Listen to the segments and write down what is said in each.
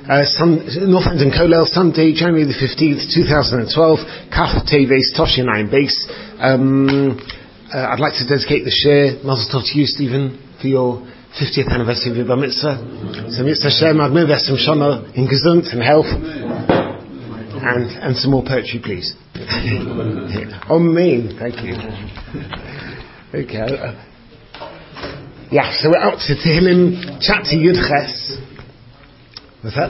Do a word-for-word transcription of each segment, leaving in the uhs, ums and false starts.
Uh, Sun, Northampton Kollel, Sunday, January the fifteenth, twenty twelve, Kaf Teves, Toshinine Base. Um, uh, I'd like to dedicate the share, Mazel Tov to you, Stephen, for your fiftieth anniversary of your Bar Mitzvah. So Mitzvah Shem, Ad Meves Shana, in Gesund and health. And, and some more poetry, please. Amen. Thank you. Okay. Uh, yeah, so we're up to Tehillim chapter Yud Ches. What's that?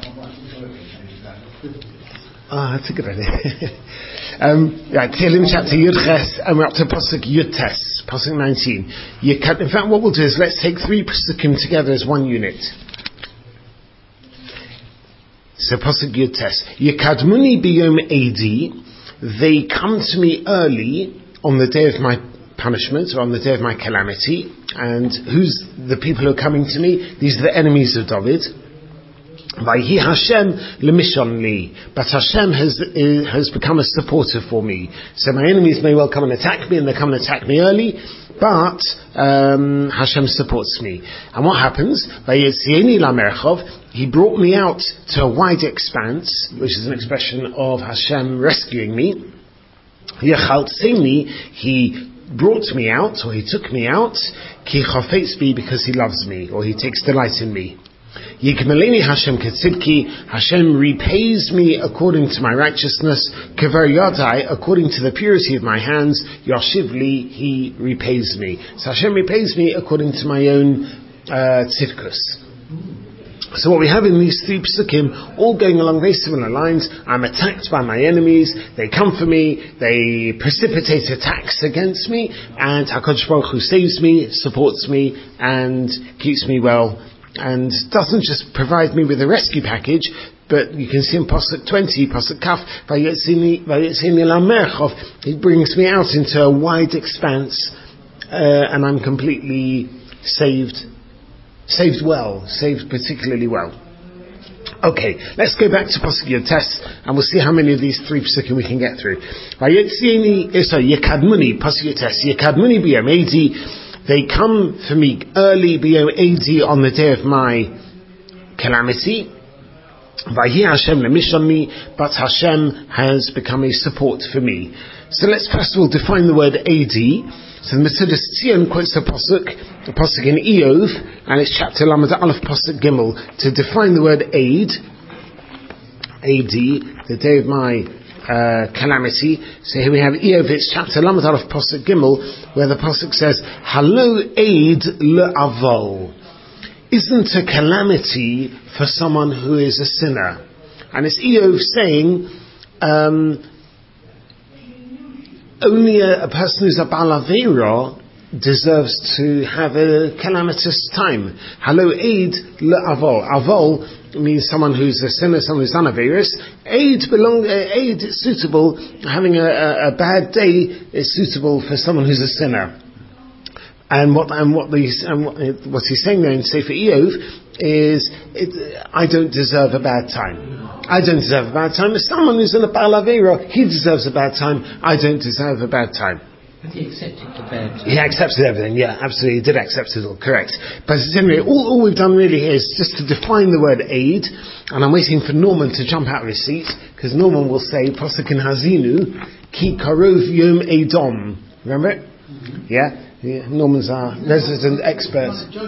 Ah, oh, that's a good idea. um, yeah, Tehillim chapter Yud Ches, and we're up to Pasuk Yud Tes, Pasuk nineteen. You can, in fact, what we'll do is let's take three Pasukim together as one unit. So Pasuk Yud Tes. Yekadmuni biyom edi, they come to me early on the day of my punishment, or on the day of my calamity. And who's the people who are coming to me? These are the enemies of David. Vayhi Hashem lemishonli, but Hashem has uh, has become a supporter for me. So my enemies may well come and attack me, and they come and attack me early, but um, Hashem supports me. And what happens? Vayetzieni lamerchov, He brought me out to a wide expanse, which is an expression of Hashem rescuing me. Yechaltzeni, He brought me out, or He took me out, ki chafetz bi, because He loves me, or He takes delight in me. Yigmeleni Hashem ketzidki, Hashem repays me according to my righteousness. Kever yadai, according to the purity of my hands. Yashivli, He repays me. So Hashem repays me according to my own uh, tzidkus. So what we have in these three psukim, all going along very similar lines. I'm attacked by my enemies, they come for me, they precipitate attacks against me, and HaKadosh Baruch Hu saves me, supports me, and keeps me well, and doesn't just provide me with a rescue package, but you can see in Pasuk twenty, Pasuk Kaf, Vayetzini lamerchov, He brings me out into a wide expanse, uh, and I'm completely saved. Saved well, saved particularly well. Okay, let's go back to Pasuk Yud Tes, and we'll see how many of these three Pasukim we can get through. Vayetzieni, sorry, Yekadmuni, Pasuk Yud Tes, Yekadmuni biyom edi, they come for me early biyom edi, on the day of my calamity. Vayhi Hashem lemishonli, but Hashem has become a support for me. So let's first of all define the word edi. So the Metzudas Tzion quotes a pasuk, a pasuk in Eov, and it's chapter Lamed Aleph pasuk Gimel, to define the word aid, A D, the day of my uh, calamity. So here we have Eov, it's chapter Lamed Aleph pasuk Gimel, where the pasuk says, Halo aid le'avol. Isn't a calamity for someone who is a sinner? And it's Eov saying, um, only a, a person who's a Baal Aveira deserves to have a calamitous time. Halo aid le'avol. Avol means someone who's a sinner, someone who's done Aveiros. Aid belong. Uh, aid is suitable. Having a, a, a bad day is suitable for someone who's a sinner. And what and what the and what, what he's saying there in Sefer Eov is, it, I don't deserve a bad time. I don't deserve a bad time. If someone who's in a Baal Aveira, he deserves a bad time. I don't deserve a bad time. But he accepted the bad time. He accepted everything, yeah, absolutely. He did accept it all, correct. But anyway, all, all we've done really here is just to define the word aid, and I'm waiting for Norman to jump out of his seat, because Norman will say, Pasuk in Hazinu, Ki karov yom edom. Remember it? Mm-hmm. Yeah? yeah? Norman's our resident expert.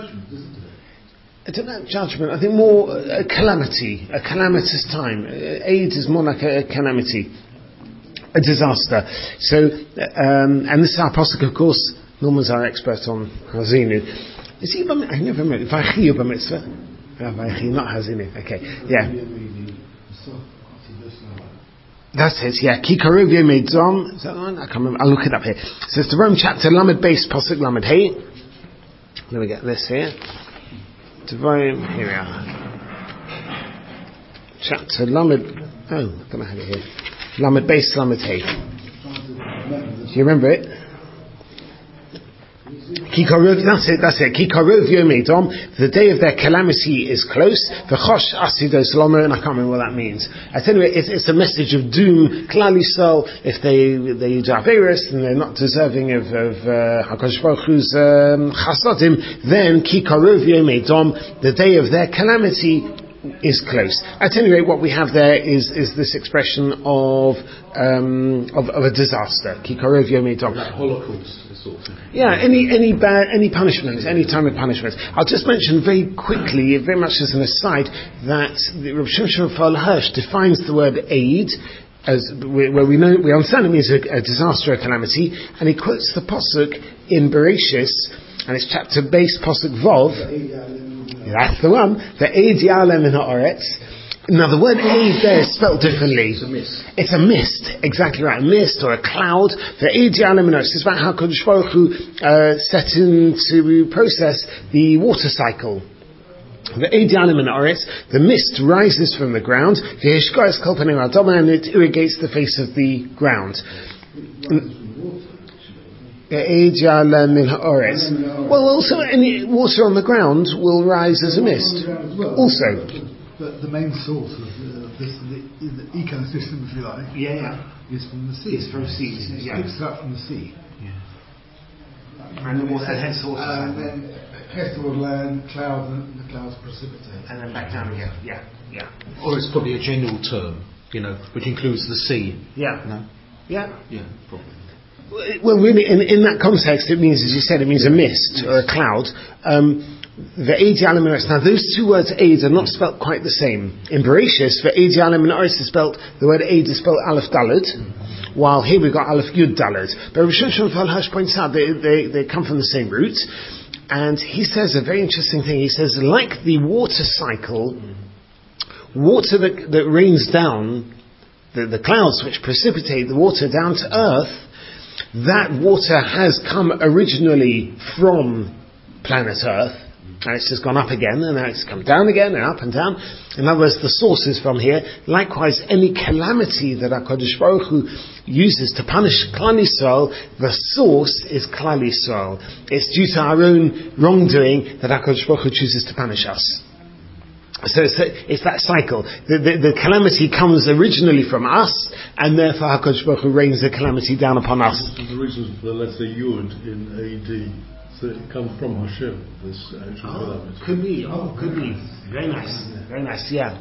I don't know, judgment. I think more a calamity, a calamitous time. Aid is more like a, a calamity, a disaster. So, um, and this is our pasuk, of course. Norman's our expert on Hazinu. Is he? I never met. Vaychi Bar Mitzvah. Vaychi, not Hazinu. Okay, yeah. That's it. Yeah. Ki karov yom edom. Is that the one? I can't remember. I'll look it up here. So it's the Rome chapter Lamed Beis pasuk Lamed Hey. Let me get this here. Devarim, here we are. Chapter Lamed, oh, I don't know how to hear. Lamed Beis Lamed Hey. Do you remember it? Kikarov, that's it, that's it. Kikarov Yom Edom, the day of their calamity is close. V'chosh asidos lomer, and I can't remember what that means. I tell you, it's, it's a message of doom. Klal Yisrael, if they they do Aveiros and they're not deserving of of uh, HaKadosh Baruch Hu's um, chasadim, then Kikarov Yom Edom, the day of their calamity is close. At any rate, what we have there is, is this expression of, um, of, of a disaster. Kikarov Yom Tov. Like Holocaust, sort of thing. Yeah, any, any bad, any punishment, any time of punishment. I'll just mention very quickly, very much as an aside, that the Rav Shimshon Raphael Hirsch defines the word aid as, where we know, we understand it means a, a disaster, a calamity, and he quotes the Pasuk in Bereshis, and it's chapter base Pasuk Vov. That's the one. The Eid Ya'alem in Ha'aretz. Now the word Eid there is spelled differently. It's a mist. It's a mist, exactly right. A mist or a cloud. The Eid Ya'alem in Ha'aretz is about how Kodesh Baruch Hu uh, set into process the water cycle. The Eid Ya'alem in Ha'aretz, the mist rises from the ground, and it irrigates the face of the ground. Well, also any water on the ground will rise as a mist. Also, but the main source of the, this, the, the ecosystem, if you like, yeah, yeah, is from the sea. It's from seas. It Yeah, picks up from the sea. Yeah. And the water heads water, and then heads toward land, clouds, and the clouds precipitate, and then back down again. Yeah, yeah, Or it's probably a general term, you know, which includes the sea. yeah, No? yeah. Yeah, probably. Well, really, in, in that context, it means, as you said, it means a mist or a cloud. Um, the Eid Ya'alem in Ha'aretz. Now, those two words Eid are not spelt quite the same. In Bereshis, for Eid Ya'alem in Ha'aretz is spelt, the word Eid is spelled Aleph Daled, while here we've got Aleph Yud Daled. But Rav Shimshon Raphael Hirsch points out they, they, they come from the same root, and he says a very interesting thing. He says, like the water cycle, water that, that rains down, the, the clouds which precipitate the water down to earth, that water has come originally from planet Earth, and it's just gone up again, and now it's come down again, and up and down. In other words, the source is from here. Likewise, any calamity that HaKadosh Baruch Hu uses to punish Klal Yisrael, the source is Klal Yisrael. It's due to our own wrongdoing that HaKadosh Baruch Hu chooses to punish us. So it's, it's that cycle. The, the, the calamity comes originally from us, and therefore HaKadosh Baruch Hu rains the calamity down upon us. The reason for the letter Yud in A D, so it comes from Hashem, this actual Oh, calamity. could be. Oh, could be. Very nice. Very nice. Yeah.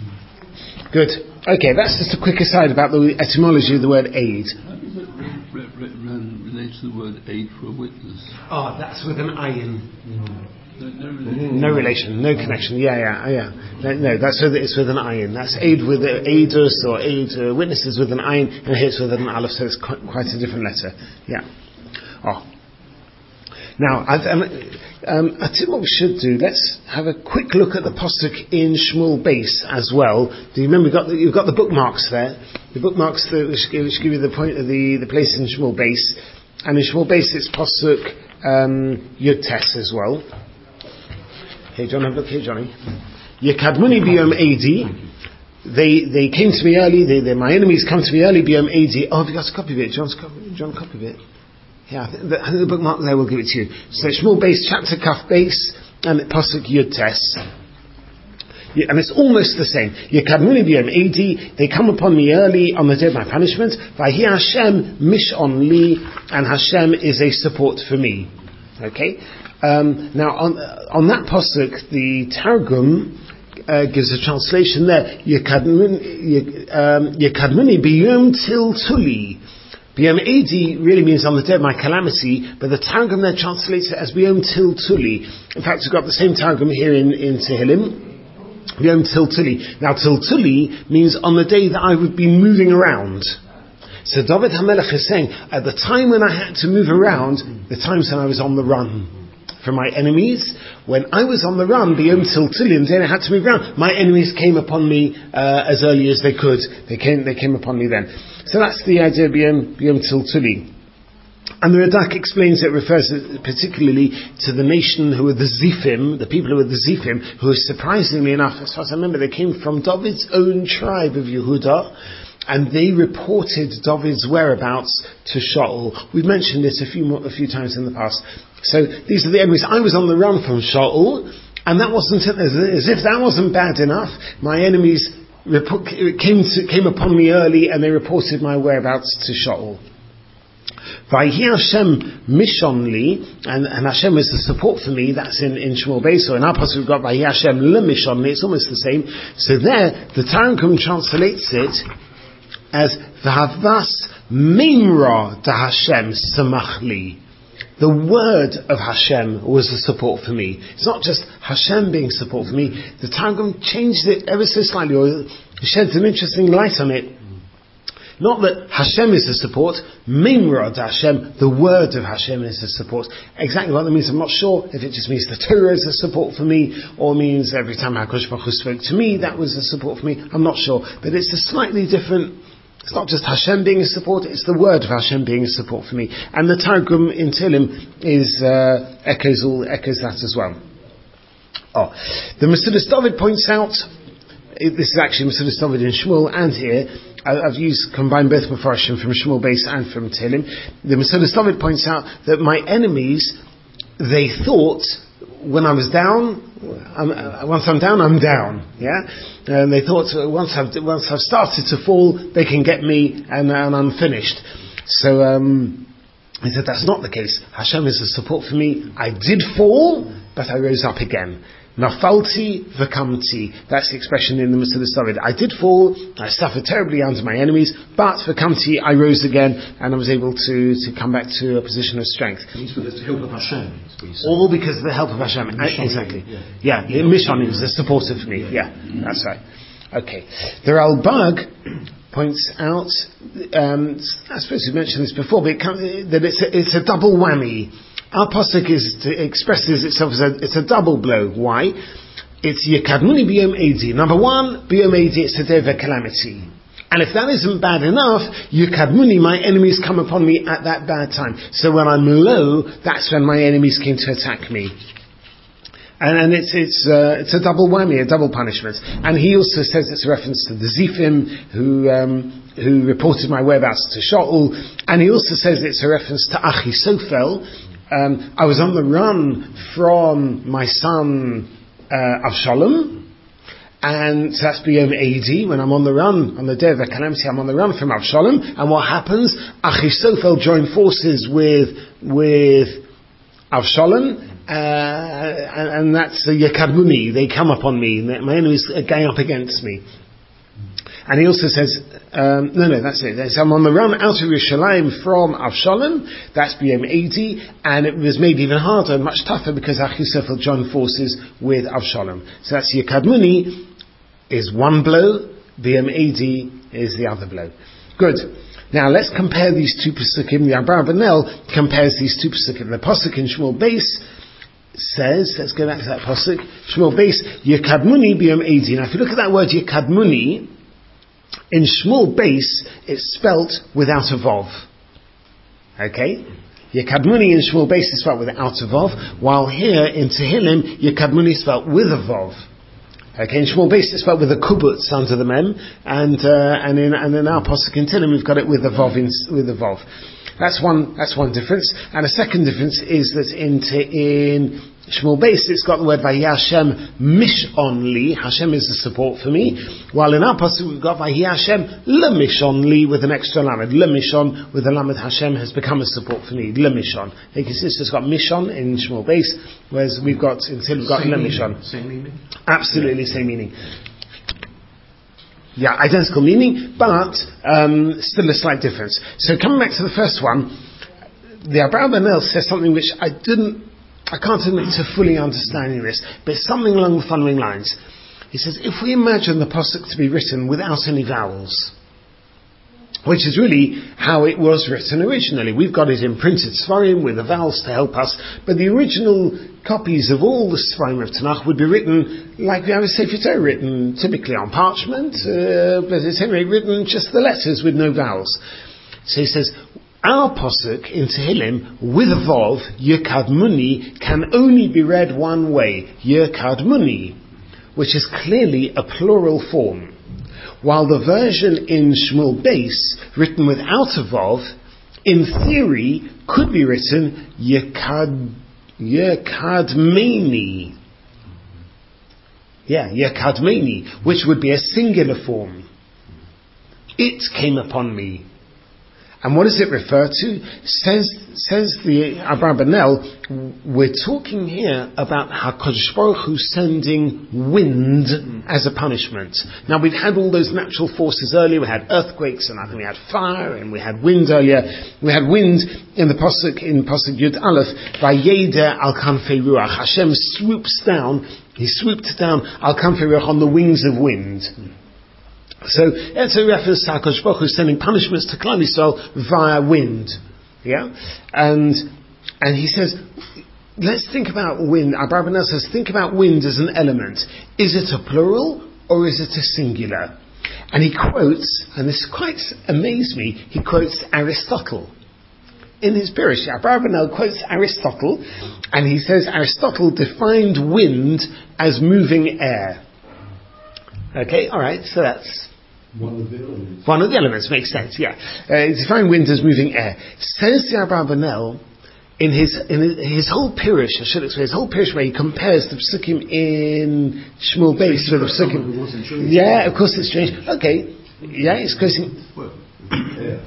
Good. Okay, that's just a quick aside about the etymology of the word aid. How does it re- re- re- relate to the word aid for a witness? Oh, that's with an ayin. No, no relation. No relation, no connection. Yeah, yeah, yeah. No, no that's with it's with an ayin. That's aid with uh, aidus or aid uh, witnesses with an ayin, and here it's with an aleph, so it's quite, quite a different letter. Yeah. Oh. Now, I, um, um, I think what we should do, let's have a quick look at the Pasuk in Shmuel Base as well. Do you remember, you've got the, you've got the bookmarks there? The bookmarks that, which, give, which give you the point of the, the place in Shmuel Base. And in Shmuel Base it's Pasuk um, Yud Tes as well. Hey, John, have a look here, Johnny. Yekadmuni biyom adi. They they came to me early. They, they my enemies come to me early. Biyom adi. Oh, have you got a copy of it? John's copy. John, copy of it. Yeah, I think the, I think the bookmark there will give it to you. So Shmuel Base, chapter Kaf Base, and Pasuk Yud Tes. Yeah, and it's almost the same. Yekadmuni biyom adi. They come upon me early on the day of my punishment. Vahi Hashem mishon li, and Hashem is a support for me. Okay. Um, now, on, uh, on that pasuk, the Targum uh, gives a translation there. Yekadmuni biyom til tuli. Biyom adi really means on the day of my calamity, but the Targum there translates it as biyom til tuli. In fact, we've got the same Targum here in, in Tehillim. Biyom til tuli. Now, til tuli means on the day that I would be moving around. So David HaMelech is saying, at the time when I had to move around, the times when I was on the run from my enemies, when I was on the run, biyom til tuli, and then I had to move around, my enemies came upon me uh, as early as they could. They came, they came upon me then. So that's the idea of biyom, biyom til tuli. And the Radak explains it refers particularly to the nation who were the Zifim, the people who were the Zifim, who surprisingly enough, as far as I remember, they came from David's own tribe of Yehuda, and they reported David's whereabouts to Shaul. We've mentioned this a few more, a few times in the past. So these are the enemies. I was on the run from Shaul, and that wasn't as, as if that wasn't bad enough. My enemies report, came to, came upon me early, and they reported my whereabouts to Shaul. Vayhi Hashem mishonli, and, and Hashem is the support for me. That's in, in Shmuel Beis. So in our passage we've got Vayhi Hashem lemishonli. It's almost the same. So there, the Targum translates it as V'havas mimra da Hashem samachli. The word of Hashem was the support for me. It's not just Hashem being support for me. The Targum changed it ever so slightly, or shed some interesting light on it. Not that Hashem is the support, Mimrod Hashem, the word of Hashem is the support. Exactly what that means, I'm not sure if it just means the Torah is the support for me, or means every time HaKadosh Baruch Hu spoke to me, that was the support for me. I'm not sure. But it's a slightly different, it's not just Hashem being a support, it's the word of Hashem being a support for me. And the Targum in Tehillim is, uh, echoes all, echoes that as well. Oh. The Mesudas David points out, this is actually Mesudas David in Shmuel and here, I've used, combined both Mefarshim from Shmuel Beis and from Tehillim. The Mesudas David points out that my enemies, they thought, when I was down, I'm, uh, once I'm down, I'm down, yeah? And they thought, uh, once I've, once I've started to fall, they can get me and, and I'm finished. So, um, he said that's not the case. Hashem is a support for me. I did fall, but I rose up again. Nafalti v'kamti. That's the expression in the Mesudas David. I did fall, I suffered terribly under my enemies, but v'kamti, I rose again, and I was able to, to come back to a position of strength. It's with the help of Hashem. All because of the help of Hashem. Exactly. Yeah, yeah Mishon is the supporter for me. Yeah, that's right. Okay. The Ralbag points out, um, I suppose we mentioned this before, but it can, that it's a, it's a double whammy. Our pasuk is to, expresses itself as a, it's a double blow. Why? It's Yekadmuni biyom edi. Number one, biyom edi, it's a day of a calamity. And if that isn't bad enough, Yekadmuni, my enemies come upon me at that bad time. So when I'm low, that's when my enemies came to attack me. And, and it's it's uh, it's a double whammy, a double punishment. And he also says it's a reference to the Zifim who um, who reported my whereabouts to Shaul. And he also says it's a reference to Achisophel. Um, I was on the run from my son uh, Avshalom, and so that's B'yom Adi, when I'm on the run, on the day of the calamity, I'm on the run from Avshalom, and what happens? Achisophel joined forces with with Avshalom, uh, and, and that's the Yekadmuni, they come upon me, my enemies are gang up against me. And he also says, um, no, no, that's it. So I'm on the run out of Yerushalayim from Avshalom. That's B'yom Adi, and it was made even harder and much tougher because Achisophel joined forces with Avshalom. So that's Yekadmuni is one blow, B'yom Adi is the other blow. Good. Now let's compare these two pasukim. The Abravanel compares these two pasukim. The pasuk in Shmuel Beis says, let's go back to that pasuk. Shmuel Beis, Yekadmuni B'yom Adi. Now if you look at that word Yekadmuni, in Shmuel Beis, it's spelt without a Vov. Okay? Yekadmuni in Shmuel Beis is spelt without a Vov, while here in Tehillim, Yekadmuni is spelt with a Vov. Okay, in Shmuel Beis it's spelt with a kubutz under the mem, and uh, and in and in our pasuk in Tehillim we've got it with a Vov in, with a Vov. That's one. That's one difference. And a second difference is that in in Shmuel Beis it's got the word Vayhi Hashem mishon li. Hashem is the support for me. While in our pasuk we've got Vayhi Hashem lemishon li with an extra lamed. Lemishon with a lamed Hashem has become a support for me. Lemishon. You can see it's just got mishon in Shmuel Beis, whereas we've got until we've got lemishon. Same meaning. Absolutely same meaning. Yeah, identical meaning, but um, still a slight difference. So coming back to the first one, the Abravanel says something which I didn't, I can't admit to fully understanding this, but it's something along the following lines. He says, if we imagine the pasuk to be written without any vowels, which is really how it was written originally. We've got it in printed Sfarim with the vowels to help us, but the original copies of all the Sfarim of Tanakh would be written like we have a Sefer Torah, written typically on parchment, uh, but it's anyway written just the letters with no vowels. So he says, our pasuk in Tehillim with a Vov, Yekadmuni, can only be read one way, Yekadmuni, which is clearly a plural form. While the version in Shmuel Beis, written without a Vov, in theory, could be written Yekad, Yekadmeni. Yeah, Yekadmeni, which would be a singular form. It came upon me. And what does it refer to? Says says the Abrabanel, we're talking here about HaKadosh Baruch Hu sending wind as a punishment. Now we've had all those natural forces earlier. We had earthquakes, and I think we had fire, and we had wind earlier. We had wind in the pasuk in pasuk Yud Aleph. Vayeder al kanfei ruach. Hashem swoops down. He swooped down al kanfei ruach on the wings of wind. So it's a reference to HaKadosh Baruch Hu sending punishments to Klal Yisrael via wind. Yeah? And and he says, let's think about wind. Abrabanel says, think about wind as an element. Is it a plural or is it a singular? And he quotes, and this quite amazed me, he quotes Aristotle. In his Pirush, Abrabanel quotes Aristotle, and he says Aristotle defined wind as moving air. Okay, alright, so that's One of the elements. One of the elements, makes sense, yeah. Uh, define wind as moving air. Says the Abrabanel, in his in his whole Pirush, I should explain, his whole Pirush where he compares the Psukim in Shmuel Beis with the Psukim. Yeah, of course it's strange. Okay, yeah, it's quoting. Air.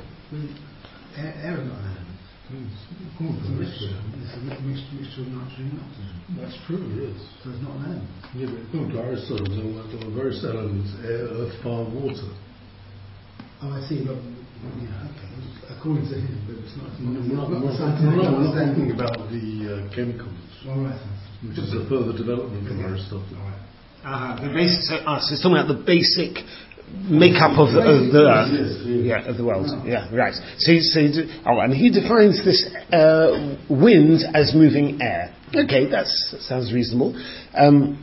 Air is not an element. It's a mixture. It's a mixture, mixture of nitrogen and oxygen. That's true, yes. So it's not an element. Yeah, but according to Aristotle, there were, there were various elements: air, earth, fire, water. Oh, I see. But, yeah, okay. According to him, but it's not. It's not, We're not, not we're the not, scientific we're not, we're not understanding. thinking about the uh, chemicals, All right. which is a further development from Aristotle. All right. Uh, the basic, so, ah, so it's talking about the basic makeup of the, of the earth. Yes, yes. Yeah, of the world. Yeah, right. So, he- so he de- oh, and he defines this uh, wind as moving air. Okay, that's, that sounds reasonable. Um,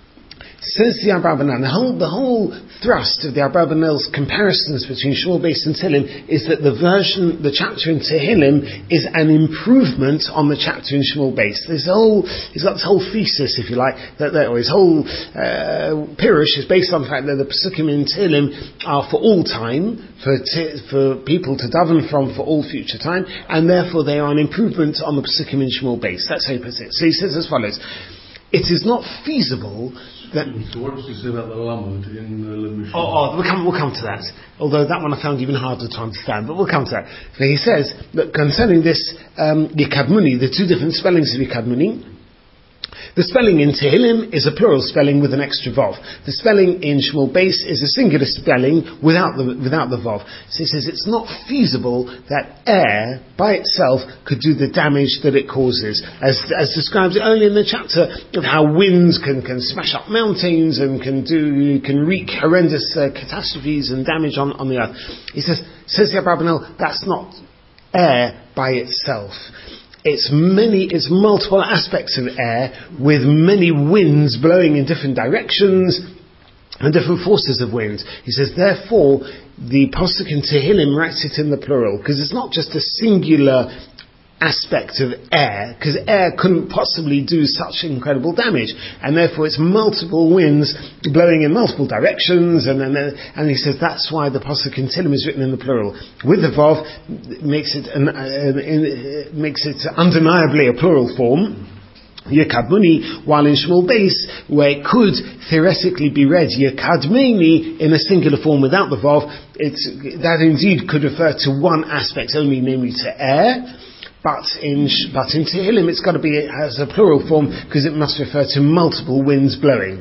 says the Abrabanel, the whole, the whole thrust of the Abrabanel's comparisons between Shmuel Beis and Tehillim is that the version, the chapter in Tehillim is an improvement on the chapter in Shmuel Beis. This whole, he's got this whole thesis, if you like, that, that or his whole uh, Pirush is based on the fact that the Pesukim in Tehillim are for all time, for t- for people to daven from for all future time, and therefore they are an improvement on the Pesukim in Shmuel Beis. That's how he puts it. So he says as follows: it is not feasible that. So what does he say about the Lamud in uh, Le Mishkan? Oh, oh we'll, come, we'll come to that. Although that one I found even harder to understand, but we'll come to that. So he says that concerning this um, Yikadmuni, the two different spellings of Yikadmuni, the spelling in Tehillim is a plural spelling with an extra Vav. The spelling in Shmuel Beis is a singular spelling without the without the Vav. So he says it's not feasible that air by itself could do the damage that it causes, as as described earlier in the chapter of how winds can, can smash up mountains and can do can wreak horrendous uh, catastrophes and damage on, on the earth. He says, says the Abrabanel, that's not air by itself. It's many, it's multiple aspects of air with many winds blowing in different directions and different forces of wind. He says, therefore, the Pasuk in Tehillim writes it in the plural, because it's not just a singular aspect of air, because air couldn't possibly do such incredible damage, and therefore it's multiple winds blowing in multiple directions, and and, and he says that's why the pasuk in Tehillim is written in the plural. With the vav, it makes it an, uh, in, uh, makes it undeniably a plural form. Yekadmuni, while in Shmuel Beis, where it could theoretically be read Yekadmeni in a singular form without the vav, it's, that indeed could refer to one aspect only, namely to air. But in but in Tehillim it's got to be as a plural form because it must refer to multiple winds blowing.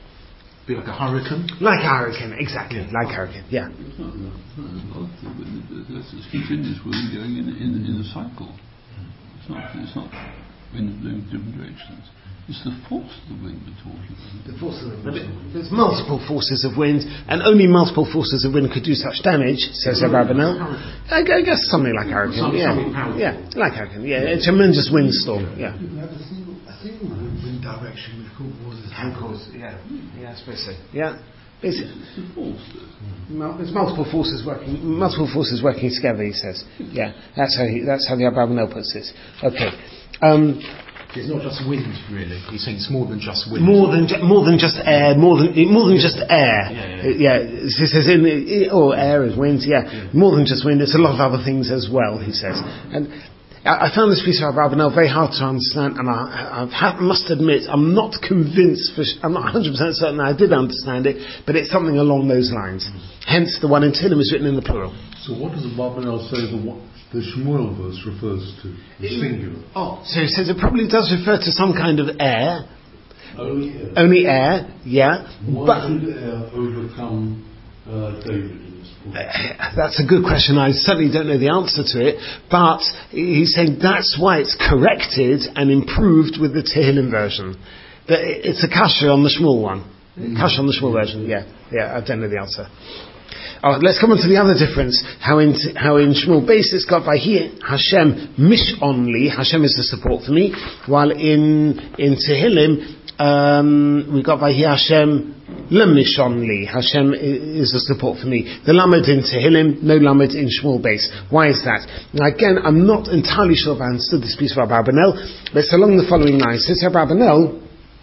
Be like a hurricane. Like a hurricane, exactly. Yeah. Like a hurricane, yeah. It's not, it's not a That's a continuous wind going in, in, in a cycle. It's not, it's not wind blowing different directions. It's the force of the wind we're talking about. The force of the wind. There's multiple forces of wind, and only multiple forces of wind could do such damage, says Abrabanel. I, I guess something like a hurricane, Some, yeah. something powerful. Yeah, like a hurricane, yeah. A tremendous windstorm, yeah. You have a single, a single wind direction which causes Cause, yeah. Yeah, I suppose so. Yeah. It's, It's the force that Mul- There's multiple forces working, multiple forces working together. He says, "Yeah, that's how he, that's how the Abrabanel puts it." Okay, um, It's not just wind, really. He's saying it's more than just wind. more than ju- more than just air, more than more than just air. Yeah, Uh, yeah. He says in the, or air is wind. Yeah, more than just wind. It's a lot of other things as well. He says, and I, I found this piece of Abrabanel very hard to understand, and I, I have, must admit I'm not convinced. For, I'm not one hundred percent certain that I did understand it, but it's something along those lines. Hence, the one in Tehillim is written in the plural. So what does the Barbanel say the, what the Shmuel verse refers to? The singular. Oh, so it says it probably does refer to some kind of heir. Only air. Only heir, yeah. Why But should air overcome uh, David in this book? that's a good question. I certainly don't know the answer to it. But he's saying that's why it's corrected and improved with the Tehillim version. But it's a kasha on the Shmuel one. Kasha on the Shmuel version, yeah. Yeah, I don't know the answer. Oh, let's come on to the other difference. How in how in Shmuel Beis it's got by here Hashem mish only. Hashem is the support for me. While in in Tehillim um, we got by here Hashem lemish only. Hashem is the support for me. The lamed in Tehillim, no lamed in Shmuel Beis. Why is that? Now again, I'm not entirely sure if I understood this piece of Abarbanel, but it's along the following lines. It says Abarbanel,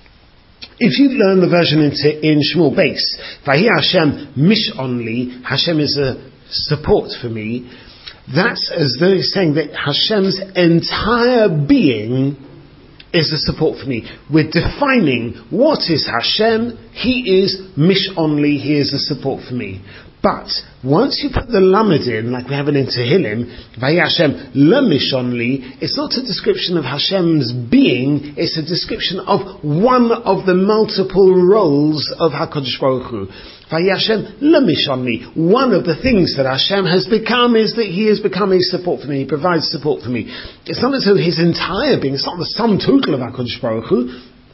if you learn the version in, in Shmuel Beis, Vahi Hashem mish only, Hashem is a support for me, that's as though he's saying that Hashem's entire being is a support for me. We're defining what is Hashem. He is mish only, he is a support for me. But once you put the lamed in, like we have it in Tehillim, Vayi Hashem lemish only, it's not a description of Hashem's being, it's a description of one of the multiple roles of HaKadosh Baruch Hu. Vayi Hashem lemish only. One of the things that Hashem has become is that He has become a support for me, He provides support for me. It's not as though His entire being, it's not the sum total of HaKadosh Baruch Hu.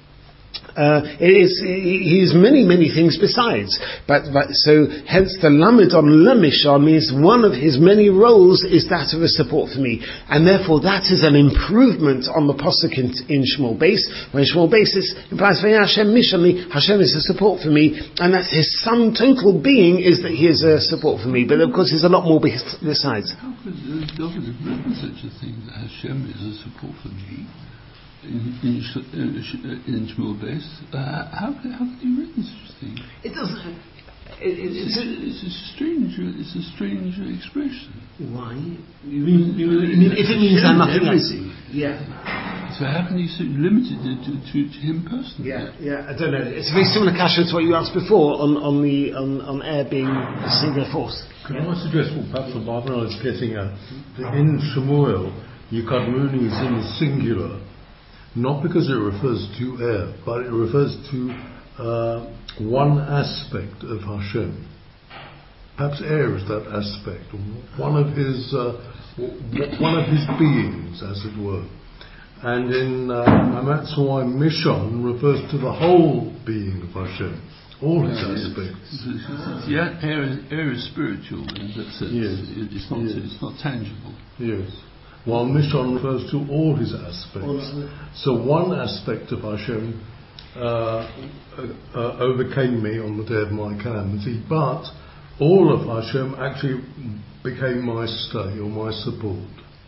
Uh, it is, he is many, many things besides. But, but so, hence the lamed on lemishon means one of his many roles is that of a support for me. And therefore that is an improvement on the posuk in, in Shmuel Beis. When Shmuel Beis is, implies, Hashem mishani, Hashem is a support for me, and that's his sum total being is that he is a support for me. But of course there's a lot more besides. How could uh, David have written such a thing, that Hashem is a support for me? In, in, in, in Shmuel Beis, uh, how could how could you written such a thing? It doesn't. It, it, It's, it's, a, it's a strange. It's a strange expression. why? You mean, you mean if it means I'm nothing else? Yeah. So how can you say limited it to, to, to him personally? Yeah, yeah, I don't know. It's a very similar kasha to what you asked before on, on the on, on air being a singular force. Could I suggest what perhaps the Barbanel is getting at? That in Shemuel, Yikadmuni is in the singular, not because it refers to air, but it refers to uh, one aspect of Hashem. Perhaps air is that aspect, one of his uh, one of his beings, as it were. And in uh, and that's why Mishon refers to the whole being of Hashem, all his aspects. Yeah, air is, air is spiritual in that sense. Yes. It, it's not. Yes. It's not tangible. Yes. While Mishon refers to all his aspects. So one aspect of Hashem uh, uh, overcame me on the day of my calamity, but all of Hashem actually became my stay or my support.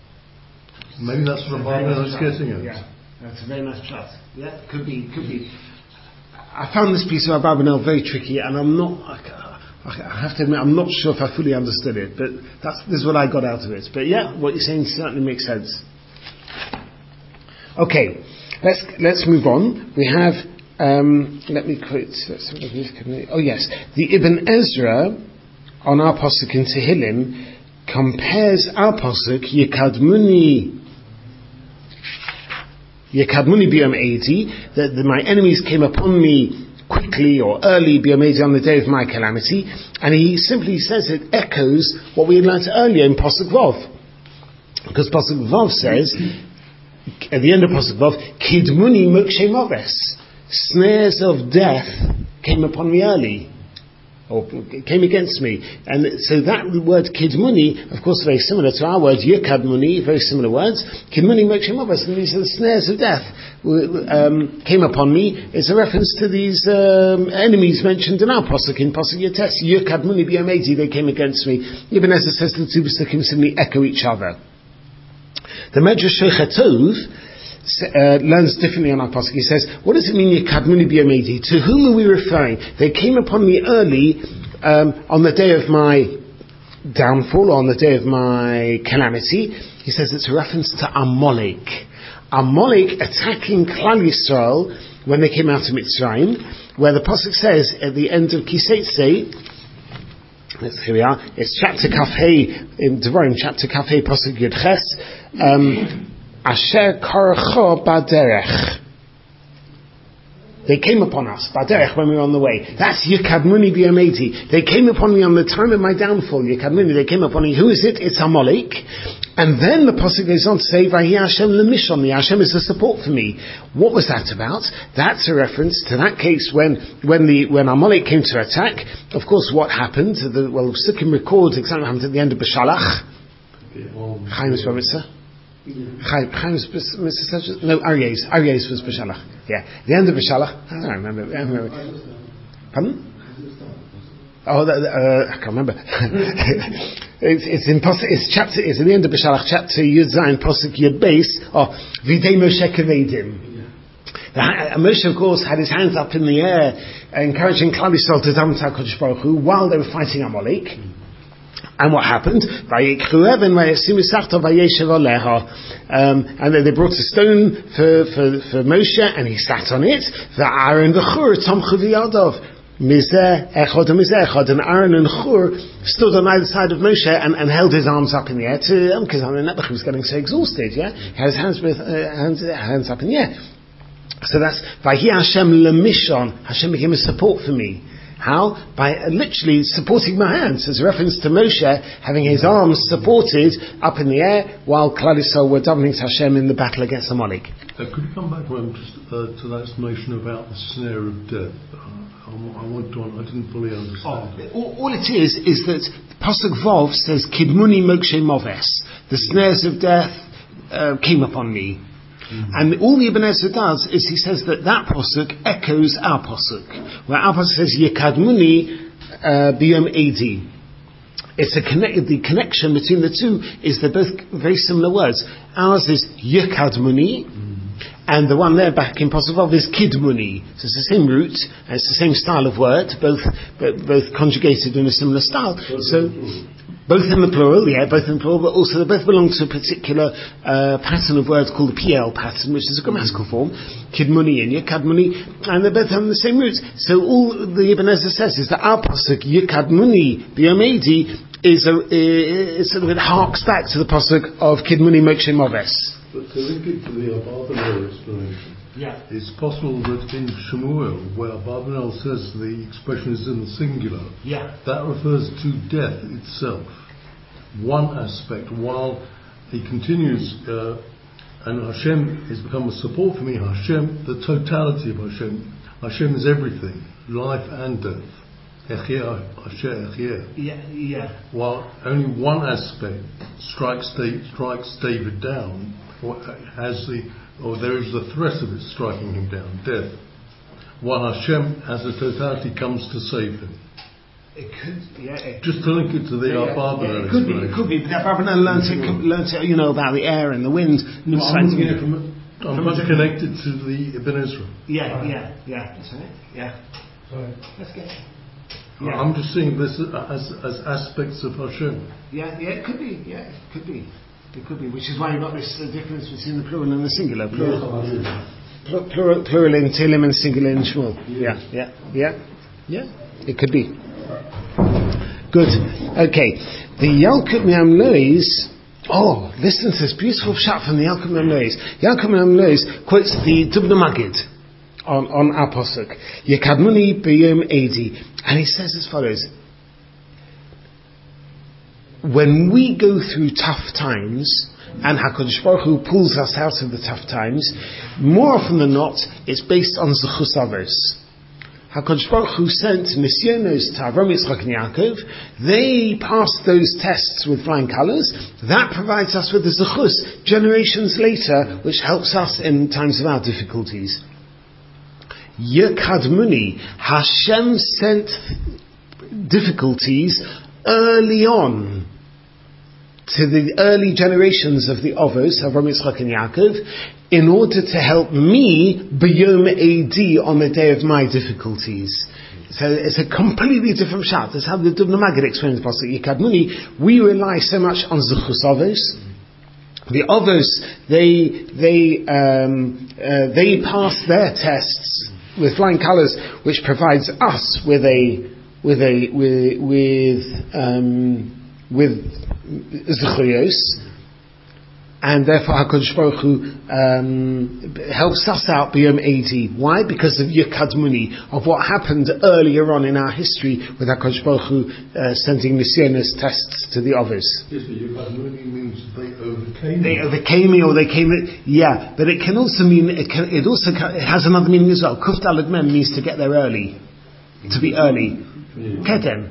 Maybe that's what the Bible is getting at. Yeah, that's a very nice shot. Yeah, could be, could be. I found this piece of Abarbanel very tricky, and I'm not. I, I have to admit, I'm not sure if I fully understood it, but that's this is what I got out of it. But yeah, what you're saying certainly makes sense. Okay, let's let's move on. We have. Um, let me quote. Oh yes, the Ibn Ezra on our posuk in Tehillim compares our posuk Yikadmuni. Yekadmuni biyom eighty, that my enemies came upon me quickly or early biyom eighty on the day of my calamity, and he simply says it echoes what we learned earlier in Pasuk Vav. Because Pasuk Vav says, at the end of Pasuk Vav, Kidmuni mokshe moves, snares of death came upon me early, or came against me. And so that word kidmuni, of course, very similar to our word yekadmuni, very similar words. Kidmuni mokshe moves, and these are the snares of death um, came upon me. It's a reference to these um, enemies mentioned in our posuk, in posuk Yates. Yekadmuni biyom eighty, they came against me. Ibn Ezra says the two pasukim simply echo each other. The Medrash Shochetov Uh, learns differently on our pasuk. He says, what does it mean Yekadmuni biyom eighty? To whom are we referring? They came upon me early um, on the day of my downfall, or on the day of my calamity. He says it's a reference to Amalek. Amalek attacking Klal Yisrael when they came out of Mitzrayim, where the pasuk says at the end of Kiseitse, It's, here we are. It's chapter Kafhei in Devarim, chapter Kafhei Pasuk Yud Ches. Um, Asher Karacho Baderech. They came upon us, Baderech, when we were on the way. That's Yekadmuni B'Yometi. They came upon me on the time of my downfall. Yekadmuni, they came upon me. Who is it? It's Amalek. And then the Pasuk goes on to say, Vahi Hashem Lemishon. The Hashem is the support for me. What was that about? That's a reference to that case when when the when Amalek came to attack. Of course, what happened? The, well, Sukkim records exactly what happened at the end of Beshalach. Chaim is Baritza. Chaim, Chaim was Mister No, Aryeh. Aryeh was Beshalach. Yeah, the end of Beshalach. I don't remember. I don't remember. Pardon? Oh, that, uh, I can't remember. it's, it's in Posuk, it's chapter, it's in the end of Beshalach, chapter Yud Zayin, Posuk Yud Beis, or Videi Moshe Kevedim. Moshe, of course, had his hands up in the air, encouraging Klal Yisrael to daven to HaKadosh Baruch Hu while they were fighting Amalek. And what happened? Um, and they brought a stone for, for, for Moshe, and he sat on it. Aaron and Chur tomchu v'yadav. Mizeh echad and Mizeh echad, and Aaron and Chur stood on either side of Moshe and, and held his arms up in the air to, because um, Nebuchadnezzar was getting so exhausted. Yeah, he had his hands with uh, hands hands up in the air. So that's Vahi Hashem lemishon. Hashem became a support for me. How? By uh, literally supporting my hands, as a reference to Moshe having his arms supported up in the air while Klal Yisrael were davening to Hashem in the battle against Amalek. Uh, could you come back um, just, uh, to that explanation about the snare of death? Uh, I, I, want to, I didn't fully understand. Oh, all, all it is is that Pasuk Vov says Kidmuni Mokshe Moves. The snares of death uh, came upon me. Mm-hmm. And all the Ibn Ezra does is he says that that Pasuk echoes our Pasuk, where our Pasuk says Yekadmuni uh, Biyom Edi. It's a connect, the connection between the two is they're both very similar words. Ours is Yekadmuni, mm-hmm. and the one there back in Pasuk Vav is Kidmuni. So it's the same root, and it's the same style of word, both both conjugated in a similar style. So. Both in the plural, yeah, both in the plural, but also they both belong to a particular uh, pattern of words called the P L pattern, which is a grammatical form, Kidmuni and Yekadmuni, and they're both on the same roots. So all the Ibn Ezra says is that our pasuk, Yekadmuni B'Yomedi, is a, is sort of, it harks back to the pasuk of Kidmuni Mokshe Moves. But to link it to the Abarbanel explanation, yeah. It's possible that in Shemuel, where Abarbanel says the expression is in the singular, yeah. that refers to death itself. One aspect, while he continues, uh, and Hashem has become a support for me, Hashem, the totality of Hashem. Hashem is everything, life and death. Echia, Hashem, Echia. Yeah, yeah. While only one aspect strikes, strikes David down, or has the or there is the threat of it striking him down, death. While Hashem, as a totality, comes to save him. It could, yeah. It Just to link it to the yeah, Abarbanel yeah, it could be, it could be. But Abarbanel learnt it, learnt it, you know, about the air and the wind. No, I'm looking at it from, I'm from connected to the Ibn Ezra. Yeah, yeah, yeah. That's right. Yeah. Sorry. Let's get. Yeah. I'm just seeing this as as aspects of Hashem. Yeah, yeah, it could be. Yeah, it could be. It could be, which is why you've got this uh, difference between the plural and the singular. Plural, Pl- plural, plural in Tehillim and singular in Shmuel. Yeah, yeah, yeah, yeah. It could be. Good. Okay. The Yalkut Me'am Lois. Oh, listen to this beautiful shot from the Yalkut Me'am Lois. Yalkut Me'am Lois quotes the Dubna Magid on on our pasuk. Yekadmuni B'Yom Edi, and he says as follows. When we go through tough times, and HaKadosh Baruch Hu pulls us out of the tough times, more often than not, it's based on Zechus Avos. HaKadosh Baruch Hu sent Nisyonos to Avram, Yitzchak and Yaakov. They passed those tests with flying colours. That provides us with the Zechus generations later, which helps us in times of our difficulties. Yekadmuni, Hashem sent difficulties early on to the early generations of the Avos, Avraham, Yitzchak and Yaakov, in order to help me b'yom edi on the day of my difficulties. So it's a completely different shot. That's how the Dubna Magid explains the pasuk Yekadmuni. We rely so much on Zechus Avos. The Avos, they they um, uh, they pass their tests with flying colours, which provides us with a with a with with um, with zechuyos, and therefore HaKadosh Baruch Hu um, helps us out b'yom Eidi. Why? Because of Yekadmuni, of what happened earlier on in our history with HaKadosh Baruch Hu uh, sending Nisyonos tests to the others. Yes, but Yekadmuni means they overcame They me. overcame me, or they came. Yeah, but it can also mean it. Can, it also ca- it has another meaning as well. Kuf Daled Mem means to get there early, to be early. Kedem.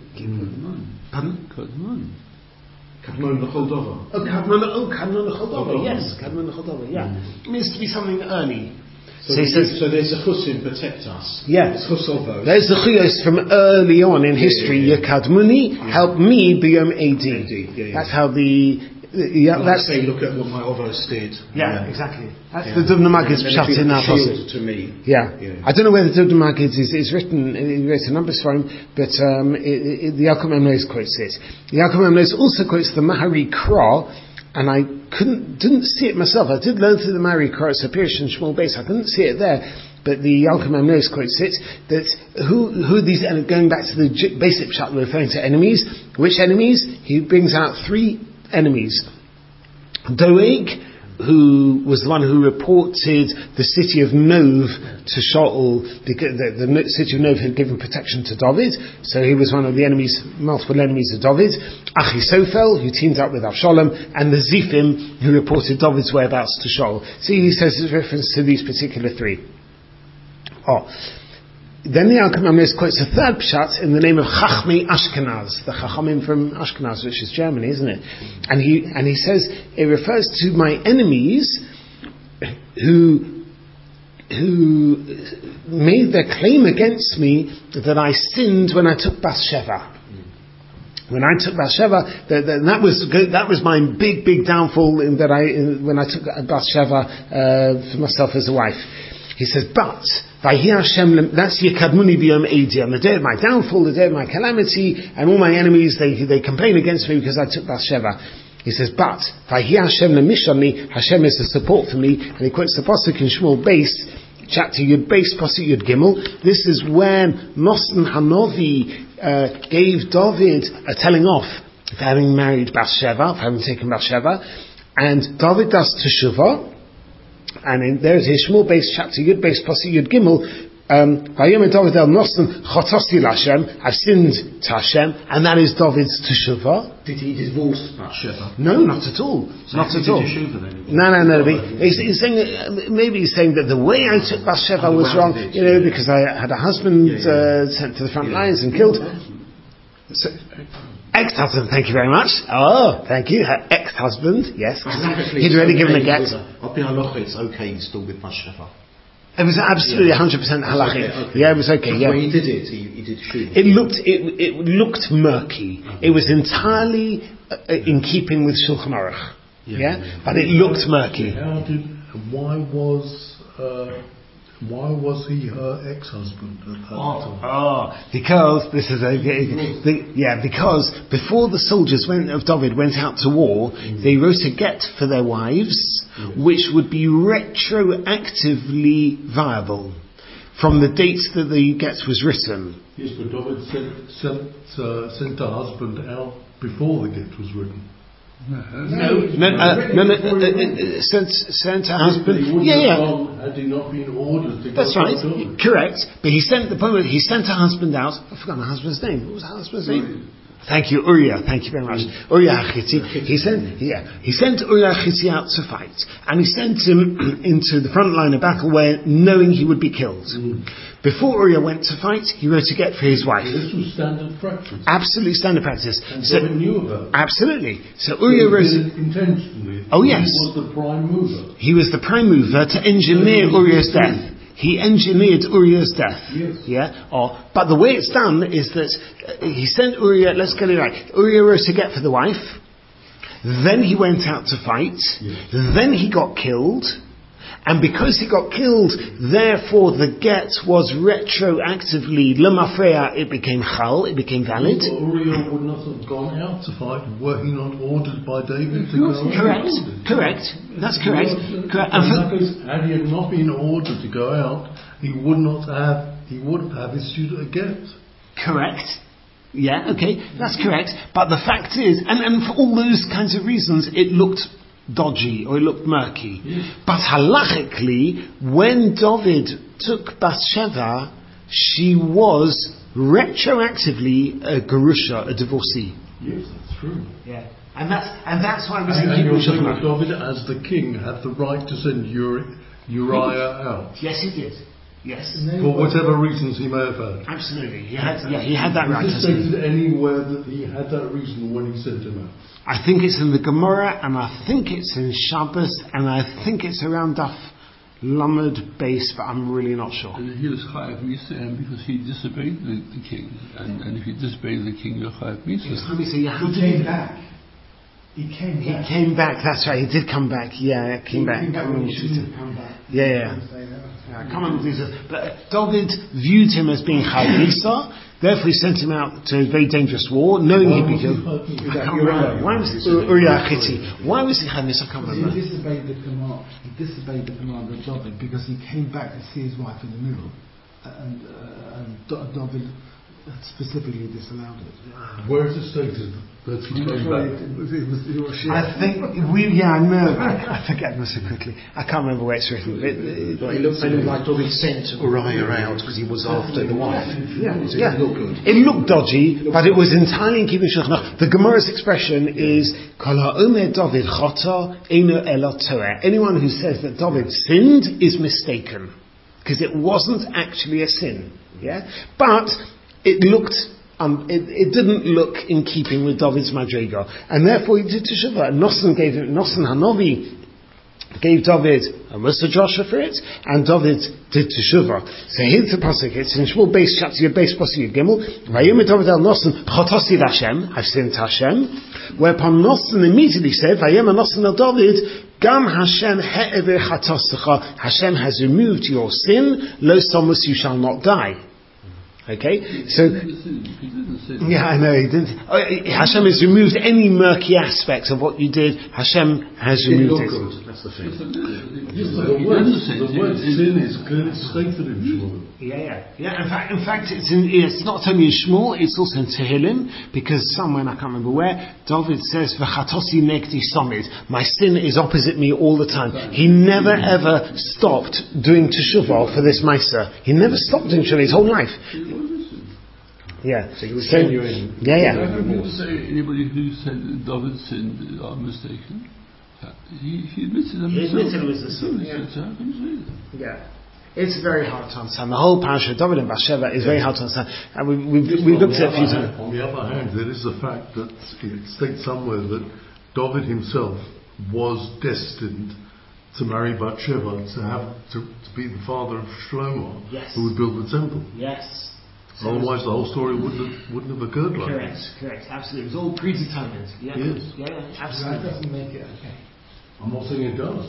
Pardon? Kadmon. Kadmon l'chol Oh, Kadmon, oh, Kadmon l'chol davar, yes, Kadmon l'chol davar, yeah. It means to be something early. So, So he says, so there's a chusim, protect us. yeah. It's chus of those. There's the chuyos from early on in history. yeah, yeah. Yekadmuni, help me b'yom Eidi. Eidi, yeah, yeah. That's how the, the yeah, Like that's, say, look at what my ovos did. yeah, exactly. That's Yeah. the Dubna Maggid's And then pshat it'd be in like our a passage. shield to me. Yeah. Yeah. I don't know where the Dubna Maggid is, is written, he wrote a numbers for him, but um, it, it, the Yaakov Memnos quotes it. The Yaakov Memnos also quotes the Mahari Kra, and I couldn't, didn't see it myself. I did learn through the Mahari Kra, it's a Pirish and Shmuel base, I couldn't see it there, but the Yaakov Memnos quotes it, that who, who these, and going back to the j- basic pshat, we're referring to enemies. Which enemies? He brings out three enemies. Doeg, who was the one who reported the city of Nov to Shaul, because the, the city of Nov had given protection to David, so he was one of the enemies, multiple enemies of David. Achisophel, who teamed up with Avshalom, and the Zifim, who reported David's whereabouts to Shaul. See, he says it's reference to these particular three. Oh. Then the Yaakov Memnos quotes a third pshat in the name of Chachmei Ashkenaz, the Chachamim from Ashkenaz, which is Germany, isn't it? And he and he says it refers to my enemies who who made their claim against me that I sinned when I took Bathsheba. When I took Bathsheba, that, that, that was good, that was my big big downfall in that I in, when I took Bathsheba uh, for myself as a wife. He says, but Vayhi Hashem, that's Yekadmuni b'yom Eidi, on the day of my downfall, the day of my calamity, and all my enemies, they they complain against me because I took Bathsheba. He says, but Vayhi Hashem lemishani, Hashem is the support for me, and he quotes the pasuk in Shmuel Beis, chapter Yud Beis, pasuk Yud Gimel. This is when Nosson Hanovi uh, gave David a telling off for having married Bathsheba, for having taken Bathsheba, and David does teshuvah. And in, there it is, Shmuel Beis, chapter Yud Beis, pasuk Yud Gimel, um, Vayom David el Nosson chotosi l'Hashem, I've sinned to Hashem, and that is David's teshuvah. Did he divorce Bathsheba? No, not at all. So Not he at did all. teshuvah then? No, no, no. He's, he's saying that, maybe he's saying that the way I took Bathsheba Oh, was wow, wrong, it is, you know, yeah. because I had a husband Yeah, yeah. Uh, sent to the front Yeah. lines and killed. So, ex-husband, thank you very much. Oh, thank you. Her ex-husband, yes. He'd already given a get. I'll be halacha, it's okay still with Bathsheba. It was absolutely Yeah. one hundred percent halachic. Okay, okay. Yeah, it was okay. But Yeah. when he did it, he, he did shoot. It looked it, it looked murky. It was entirely uh, in keeping with Shulchan Aruch. Yeah, yeah. but it looked murky. How did? Why was? Uh, why was he her ex-husband at that Oh, time? oh, because this is a, the, yeah, because before the soldiers went of David went out to war, they wrote a get for their wives, which would be retroactively viable from the dates that the get was written. Yes, but David sent sent, uh, sent her husband out before the get was written. No, no, uh, no, no, uh, uh, sent sent her husband. He wouldn't Yeah, have yeah. gone had he not been ordered to go That's to right, David. correct. But he sent the point. He sent her husband out. I forgot her husband's name. What was her husband's name? Thank you, Uriah. Thank you very much. Uriah Hachiti. He sent, yeah, he sent Uriah Hachiti out to fight, and he sent him into the front line of battle, where knowing he would be killed. Mm. Before Uriah went to fight, he wrote a get for his wife. This was standard practice. Absolute standard practice. And So, David knew about it. absolutely. So He Uriah wrote. did it intentionally. Oh, yes. He was the prime mover. He was the prime mover to engineer Uriah's death. He engineered Uriah's death. Yes. Yeah? Or, but the way it's done is that uh, he sent Uriah, let's get it right, Uriah wrote a get for the wife, then he went out to fight, Yes. then he got killed, and because he got killed, therefore the get was retroactively, lemafreya, it became chal, it became valid. But Uriah would not have gone out to fight were he not ordered by David to go out. Correct, correct, that's correct. correct. And And for- that is, had he not been ordered to go out, he would not have, he would have issued a get. Correct. Yeah, okay, that's correct. But the fact is, and, and for all those kinds of reasons, it looked dodgy or it looked murky. Yes. But halachically, when David took Bathsheba, she was retroactively a Gerusha, a divorcee. Yes, that's true. Yeah. And that's, and that's why I was And, and you're saying thinking that David, as the king, had the right to send Uri- Uriah out. Yes, he did. Yes. For whatever reasons he may have had. Absolutely. He had, yeah, he had that right. Is it stated anywhere that he had that reason when he sent him out? I think it's in the Gemara, and I think it's in Shabbos, and I think it's around Daf Lamed base, but I'm really not sure. And he was Chayav Misa because he disobeyed the, the king. And, and if you disobey the king, you're Chayav Misa. Let me see, how He did came he back. He came He back. came back, that's right, he did come back, yeah, he came He back. came back Can't when remember he what he shouldn't did. have come back. Yeah, yeah. Say that. Yeah, I can't remember what he said. But David viewed him as being Chayav, therefore he sent him out to a very dangerous war, knowing he'd be killed. I can't remember. Why was it Uriah Hittite? Why was he Chayav? I can't He remember. disobeyed the command. He disobeyed the command of David because he came back to see his wife in the middle, and, uh, and Do- David specifically disallowed it. Where is it stated that he came back? It was, it was, it was shit. I think we, yeah, I know. I, I forget them so quickly. I can't remember where it's written. It, it, Well, it looked maybe like David sent Uriah out because he was after the wife. Yeah, So yeah. it looked good. It looked dodgy, but it was entirely in keeping with Shulchan Aruch. The Gemara's expression is Kol ha'omer David chata eino ela toeh. Anyone who says that David sinned is mistaken, because it wasn't actually a sin. Yeah, but it looked. Um, it, it didn't look in keeping with David's madriga, and therefore he did teshuvah. Nosson gave him, Nosson Hanovi gave David a Musa Joshua for it, and David did teshuvah. So here's the pasuk. It's in Shmuel base chapter your base pasuk Gimel. Vayomer David el Nosson chatosi Hashem. I've sinned to Hashem. Whereupon Nosson immediately said, Vayomer Nosson el David. Gam Hashem he'ever chatosecha. Hashem has removed your sin. Lo somus, you shall not die. Okay, so yeah, I know he didn't. Oh, Hashem has removed any murky aspects of what you did. Hashem has removed it. Good. That's the thing. Yes, the word, the word sin is clearly stated in Shmuel. Yeah, yeah, yeah. In fact, in fact, it's in, it's not only in Shmuel; it's also in Tehillim, because somewhere I can't remember where David says, "V'chatosi negdi somid." My sin is opposite me all the time. He never ever stopped doing teshuvah for this ma'aser. He never stopped doing teshuvah his whole life. Yeah. So he was So- genuine. yeah, yeah. I don't people say anybody who said that David sinned are mistaken. Uh, He, he admitted them. He himself. admitted it was a sin, He yeah. said, "How can you say that?" Yeah. It's very hard to understand. The whole parasha of David and Bathsheba is very hard to understand. And we, we've, we've looked at it a few times. On the other hand, there is the fact that it states somewhere that David himself was destined to marry Bathsheba, to have to, to be the father of Shlomo, Yes. who would build the temple. Yes. So Otherwise, the whole story wouldn't have, wouldn't have occurred like correct, this. correct, absolutely. It was all predetermined. Yeah, Yes. yeah, yeah, That absolutely. doesn't make it okay. I'm not saying it does.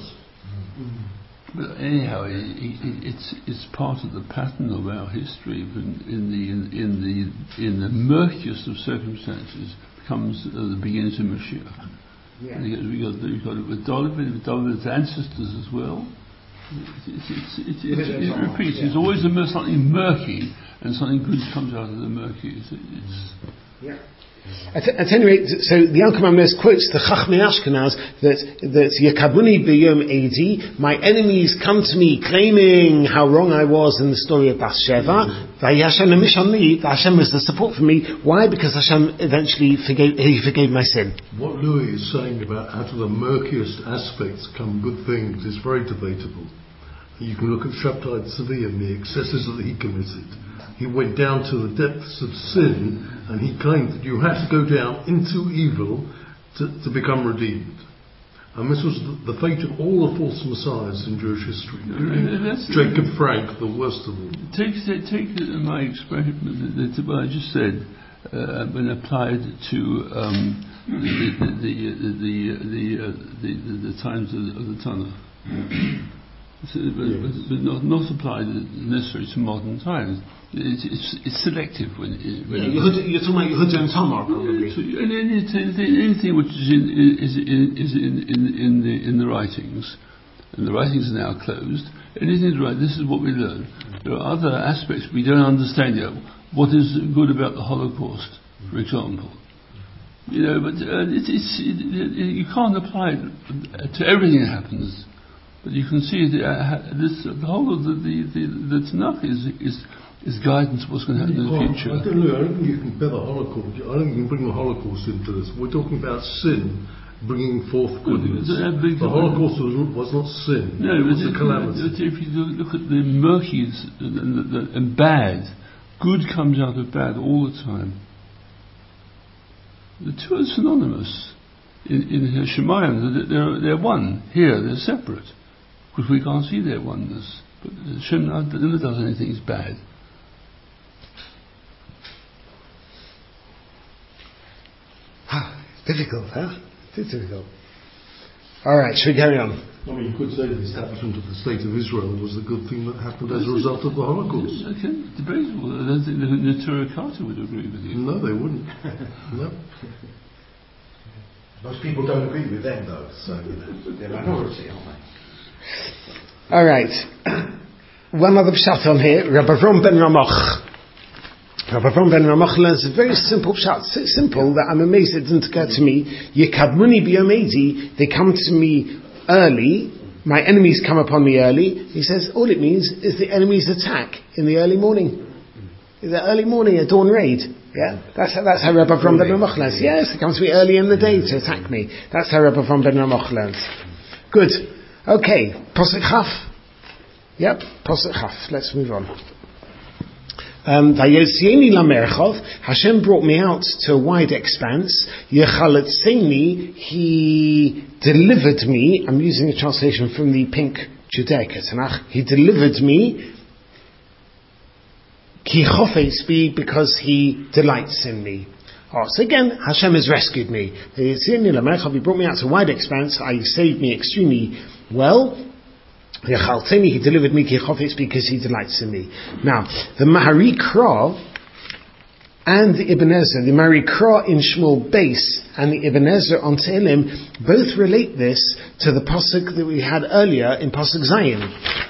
But anyhow, it, it, it's it's part of the pattern of our history. In, in the in, in the in the murkiest of circumstances, comes uh, the beginnings of Mashiach. Yeah. And we got we got it with David, with David's ancestors as well. It's, it's, it's, it's, it, it repeats. It's always a, mur- something murky, and something good comes out of the murky. It's, it's Yeah. At, at any rate, so the Yalkut Mamres quotes the Chachmei Ashkenaz that that Yakabuni b'yom Edi, my enemies come to me claiming how wrong I was in the story of Bathsheba. Vayashem Mishani, Hashem was the support for me. Why? Because Hashem eventually forgave he forgave my sin. What Louis is saying about out of the murkiest aspects come good things is very debatable. You can look at Shabtai Tzvi and the excesses that he committed. He went down to the depths of sin, and he claimed that you had to go down into evil to, to become redeemed. And this was the, the fate of all the false messiahs in Jewish history, including That's- Jacob Frank, the worst of all. Take, take, take my expression, the, the, what I just said, uh, when applied to um, the, the, the, the, the, uh, the, the, the times of the, of the Tanakh. So, but, but, but not, not applied necessarily to modern times. It's, it's, it's selective when, it, when Yeah, Yehuda, you're talking about Yehuda and Tamar, probably. So, and anything, anything which is in is in is in, in, in the in the writings, and the writings are now closed. Anything is right. This is what we learn. There are other aspects we don't understand yet. what is good about the Holocaust, for example. You know, but uh, it, it's, it, it, you can't apply it to everything that happens. But you can see it, uh, this, the whole of the, the, the, the Tanakh is, is, is guidance for what's going to happen in the Well, future. I don't know, I don't think you can compare the Holocaust. I don't think you can bring the Holocaust into this. We're talking about sin bringing forth goodness. Uh, big, the Holocaust was, was not sin. No, it was but a calamity. If you look at the murky and, and, and bad, good comes out of bad all the time. The two are synonymous. In, in Shemayim, they're, they're one. Here, they're separate. Because we can't see their oneness. But Hashem never does anything that's bad. Ah, difficult, huh? It's difficult. All right, should we carry on? I mean, you could say the establishment of the State of Israel was the good thing that happened as a result of the Holocaust. Okay, debatable. I don't think the, the Torah Carter would agree with you. No, they wouldn't. No. Most people don't agree with them, though, so you know, they're minority, aren't they? All right. One other pshat on here. Rabbi Avram ben Ramach. Rabbi Avram ben Ramach learns a very simple pshat. So simple that I'm amazed it didn't occur to me. Yekadmuni biyom eidi. They come to me early. My enemies come upon me early. He says all it means is the enemy's attack in the early morning. In the early morning, a dawn raid. Yeah, that's how, that's how Rabbi Avram ben Ramach learns. Yes, it comes to me early in the day to attack me. That's how Rabbi Avram ben Ramach learns. Good. Okay, Posuk Chaf. Yep, Posuk Chaf. Let's move on. Um, Vayotzieni lamerchov. Hashem brought me out to a wide expanse. Yechaletzeni. He delivered me. I'm using a translation from the Pink Judaica Tanakh. He delivered me. Ki chofetz bi, because he delights in me. Oh, so again, Hashem has rescued me. He brought me out to a wide expanse. He saved me extremely well. He delivered me because he delights in me. Now, the Mahari Kra and the Ibn Ezra, the Mahari Kra in Shmuel Beis and the Ibn Ezra on Tehillim, both relate this to the pasuk that we had earlier in Pasuk Zayin.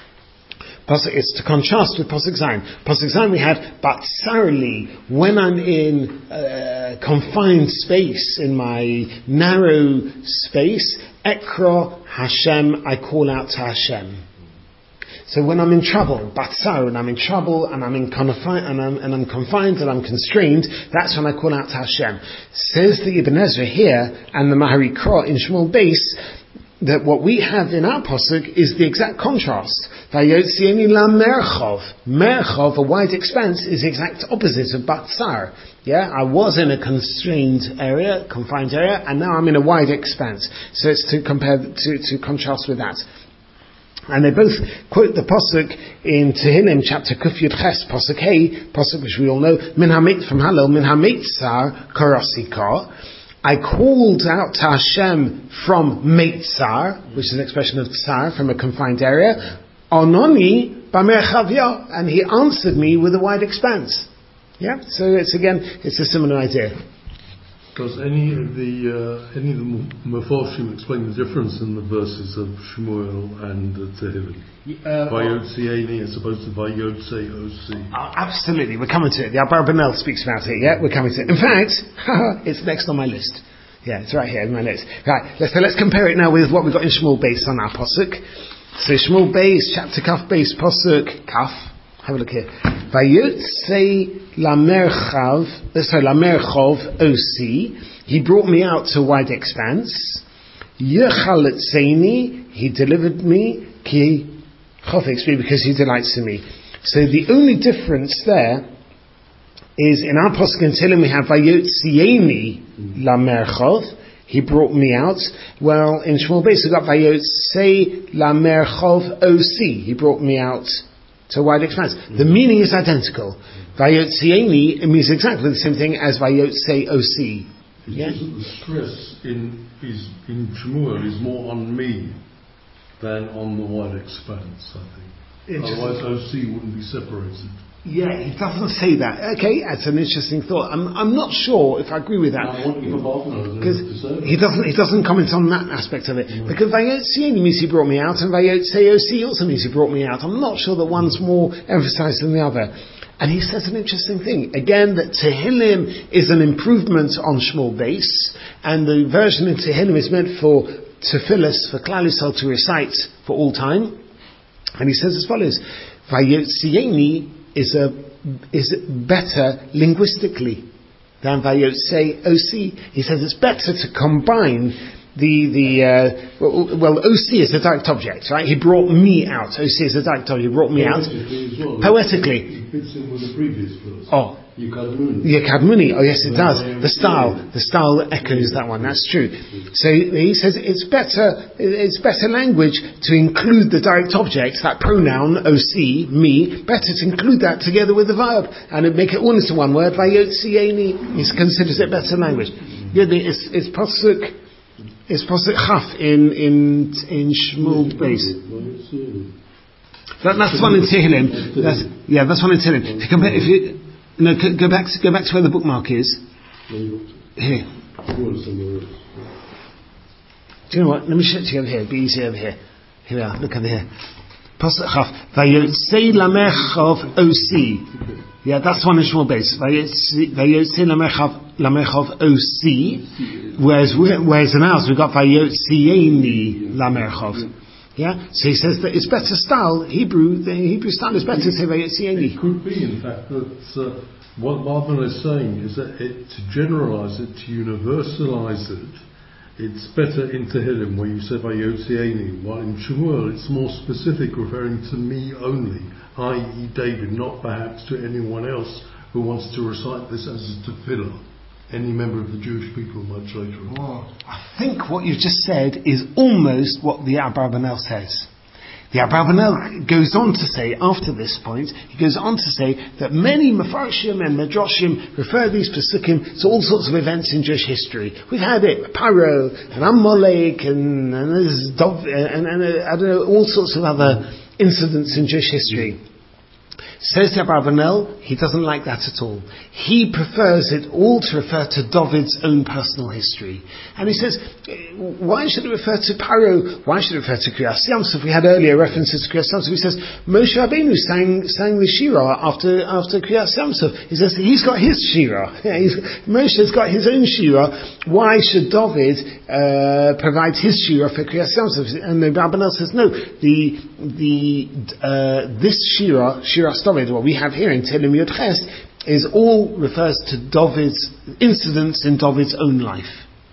Pasuk, it's to contrast with Pasuk Zayin. Pasuk Zayin we had, but thoroughly, when I'm in uh, confined space, in my narrow space, Ekra Hashem, I call out to Hashem. So when I'm in trouble, batzar, and I'm in trouble, and I'm in confi- and I'm and I'm confined, and I'm constrained, that's when I call out to Hashem. Says the Ibn Ezra here, and the Mahari Kra in Shmuel Beis, that what we have in our pasuk is the exact contrast. Vayotzieni la merchov. Merchov, a wide expanse, is the exact opposite of batzar. Yeah, I was in a constrained area, confined area, and now I'm in a wide expanse. So it's to compare, to, to contrast with that. And they both quote the pasuk in Tehillim chapter Kuf Yud Ches, pasuk Hey, pasuk which we all know, Min Hameit from Hallel, Min Hameitzar Karasika. I called out to Hashem from Meitzar, which is an expression of tsar, from a confined area. Ononi b'merchavya, and he answered me with a wide expanse. Yeah, so it's again, it's a similar idea. Does any of the uh, any of the Mefarshim explain the difference in the verses of Shmuel and uh, Tehillim? Uh, Vayotzieni as opposed to Vayotzei Osi. Oh, absolutely, we're coming to it. The Abarbanel speaks about it. Yeah, we're coming to it. In fact, it's next on my list. Yeah, it's right here in my list. Right, let's so let's compare it now with what we've got in Shmuel Beis on our pasuk. So Shmuel Beis, chapter Kaf Beis, pasuk Kaf. Have a look here. Vayotzei lamerchav, sorry, lamerchov osi. He brought me out to a wide expanse. Yechaletzeni, he delivered me. Ki chofetz bi, because he delights in me. So the only difference there is in our pasuk in Tehillim we have Vayotzieni lamerchov. He brought me out. Well, in Shmuel Beis we got Vayotzei lamerchov osi. He brought me out to a wide expanse. Mm-hmm. The meaning is identical. Vayotzieni, it means exactly the same thing as Vayotzei osi. Yeah? The stress in is in Shmuel is more on me than on the wide expanse, I think. Otherwise O C wouldn't be separated. Yeah, he doesn't say that. Okay, that's an interesting thought. I'm I'm not sure if I agree with that. Because he doesn't he doesn't comment on that aspect of it. Mm. Because Vayotzieni means he brought me out, and Vayotzei osi also means he brought me out. I'm not sure that one's more emphasized than the other. And he says an interesting thing. Again, that Tehillim is an improvement on Shmuel base, and the version in Tehillim is meant for Tefillos, for Klal Yisrael to recite for all time. And he says as follows, Vayotzieni is a is better linguistically than Vayotzei Osi. He says it's better to combine the, the uh, well, well, Osi is a direct object, right? He brought me out. Osi is a direct object, he brought me out. Well, Poetically. It fits in with the previous verse. Oh. Yukadmuni. Yukadmuni, oh yes it does. The style, the style echoes that one, that's true. So he says it's better, it's better language to include the direct object, that pronoun, osi, me, better to include that together with the verb, and it make it all into one word, vayotzieni, he considers it better language. Yeah, it's, it's pasuk, it's pasuk chaf in, in, in Shmuel base. That, that's one in Tehillim, that's, yeah, that's one in Tehillim. If you compare, if you, No, go back. To, go back to where the bookmark is. Here. Do you know what? Let me show it to you over here. It'll be easy over here. Here we are. Look over here. Pasuk Chaf. Vayotzei lamechov osi. Yeah, that's one in Shmuel base. Vayotzei lamechov osi. Whereas, whereas in ours we've got vayotzieni lamechov. Yeah, so he says that it's better style. Hebrew, the Hebrew style is better to say vayotzieni. It could be, in fact, that uh, what Barbara is saying is that it, to generalize it, to universalize it, it's better in Tehillim where you say vayotzieni, while in Shmuel it's more specific, referring to me only, that is David, not perhaps to anyone else who wants to recite this as a tefillah. Any member of the Jewish people much later on. Oh, I think what you've just said is almost what the Abarbanel says. The Abarbanel goes on to say, after this point, he goes on to say that many Mefarshim and Medrashim refer these Pesukim to all sorts of events in Jewish history. We've had it, Paro, and Amalek, and, and, Dov, and, and uh, I don't know, all sorts of other incidents in Jewish history. Says the Abarbanel, he doesn't like that at all. He prefers it all to refer to David's own personal history. And he says, why should it refer to Paro? Why should it refer to Kriyas Yamsuf? We had earlier references to Kriyas Yamsuf. He says, Moshe Rabbeinu sang, sang the Shira after, after Kriyas Yamsuf. He says, he's got his Shira. Yeah, he's, Moshe's got his own Shira. Why should David uh, provide his Shira for Kriyas Yamsuf? And the Abarbanel says, no, the, the, uh, this Shira, Shira David, what we have here in Tehillim Yud Ches, is all refers to David's incidents in David's own life.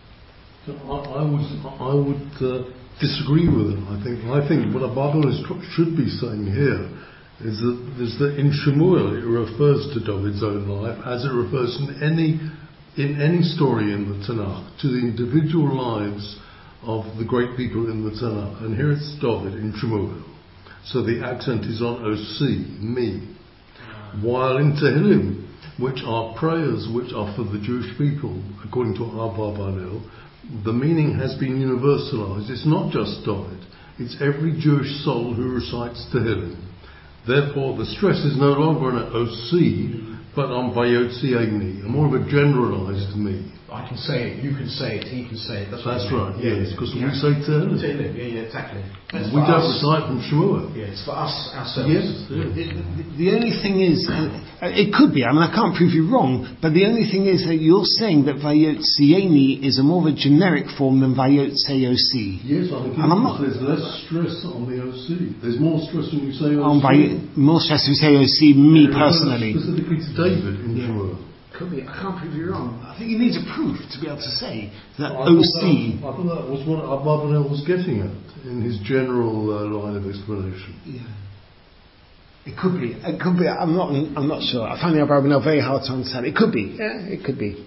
I, I would, I would uh, disagree with him. I think, I think what Abarbanel should be saying here is that, is that in Shmuel it refers to David's own life as it refers in any in any story in the Tanakh to the individual lives of the great people in the Tanakh. And here it's David in Shmuel. So the accent is on Osi, me. While in Tehillim, which are prayers which are for the Jewish people, according to Abarbanel, the meaning has been universalized. It's not just David, it's every Jewish soul who recites Tehillim. Therefore, the stress is no longer on Osi, but on Vayotzieni, more of a generalized me. I can say it, you can say it, he can say it. That's, That's right, yeah, yes, because yeah. we say Tehillim. Tehillim, yeah, yeah, exactly. It's We for don't us. recite from Shmuel. Yeah, it's for us, ourselves. Yes. The, the, the only thing is, uh, it could be, I mean I can't prove you wrong, but the only thing is that you're saying that Vayotzieni is a more of a generic form than Vayotzeosi. Yes, I think And I'm not- there's less stress on the O C. There's more stress when you say O C. On Vay- more stress we say Osi, me It refers personally. specifically to David in Yeah. Shmuel. Could be, I can't prove you wrong. I think you need a proof to be able to say that I thought O that- C. I thought that was what Abarbanel was getting at in his general uh, line of explanation. Yeah. It could be. It could be. I'm not. I'm not sure. I find the Abarbanel very hard to understand. It could be. Yeah, it could be.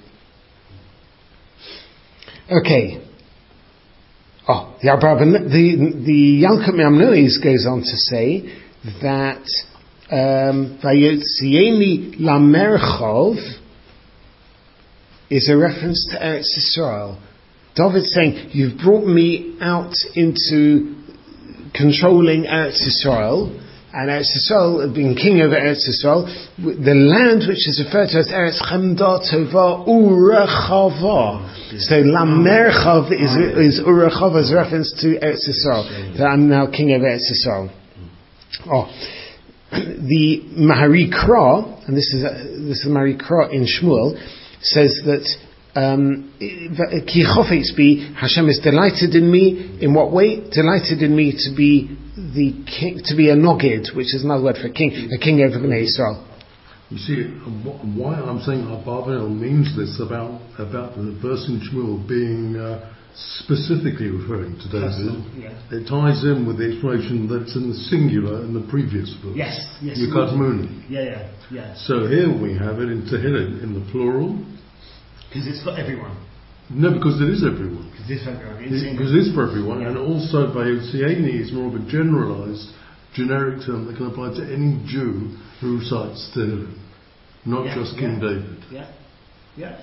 Okay. Oh, the Abarbanel, the the Yalkut Me'amnois goes on to say that um, Vayotzieni Lamerchov is a reference to Eretz Yisrael. David's saying, "You've brought me out into controlling Eretz Yisrael." And Eretz Yisrael, being king over Eretz Yisrael, the land which is referred to as Eretz Chemda Tova Urechava. So Lamerchav is, is Urechava as a reference to Eretz Yisrael. That I'm now king over Eretz Yisrael. Oh. The Mahari Kra, and this is a, this is Mahari Kra in Shmuel, says that um, Ki chofetz bi, Hashem is delighted in me. In what way? Delighted in me to be the king, to be a nogid, which is another word for a king, a king over Bnei Israel. You see, why I'm saying Abarbanel means this about about the verse in Shmuel being uh, specifically referring to David. Yeah. It ties in with the explanation that's in the singular in the previous verse. Yes, yes. Yukadmuni. Yeah, yeah, yeah. So here we have it in Tehillim in the plural. Because it's for everyone. No, because it is everyone. Because it's for everyone. Because it is for everyone, yeah. And also Vayotzieni is more of a generalised, generic term that can apply to any Jew who recites Tehillim, not yeah, just King yeah. David. Yeah, yeah.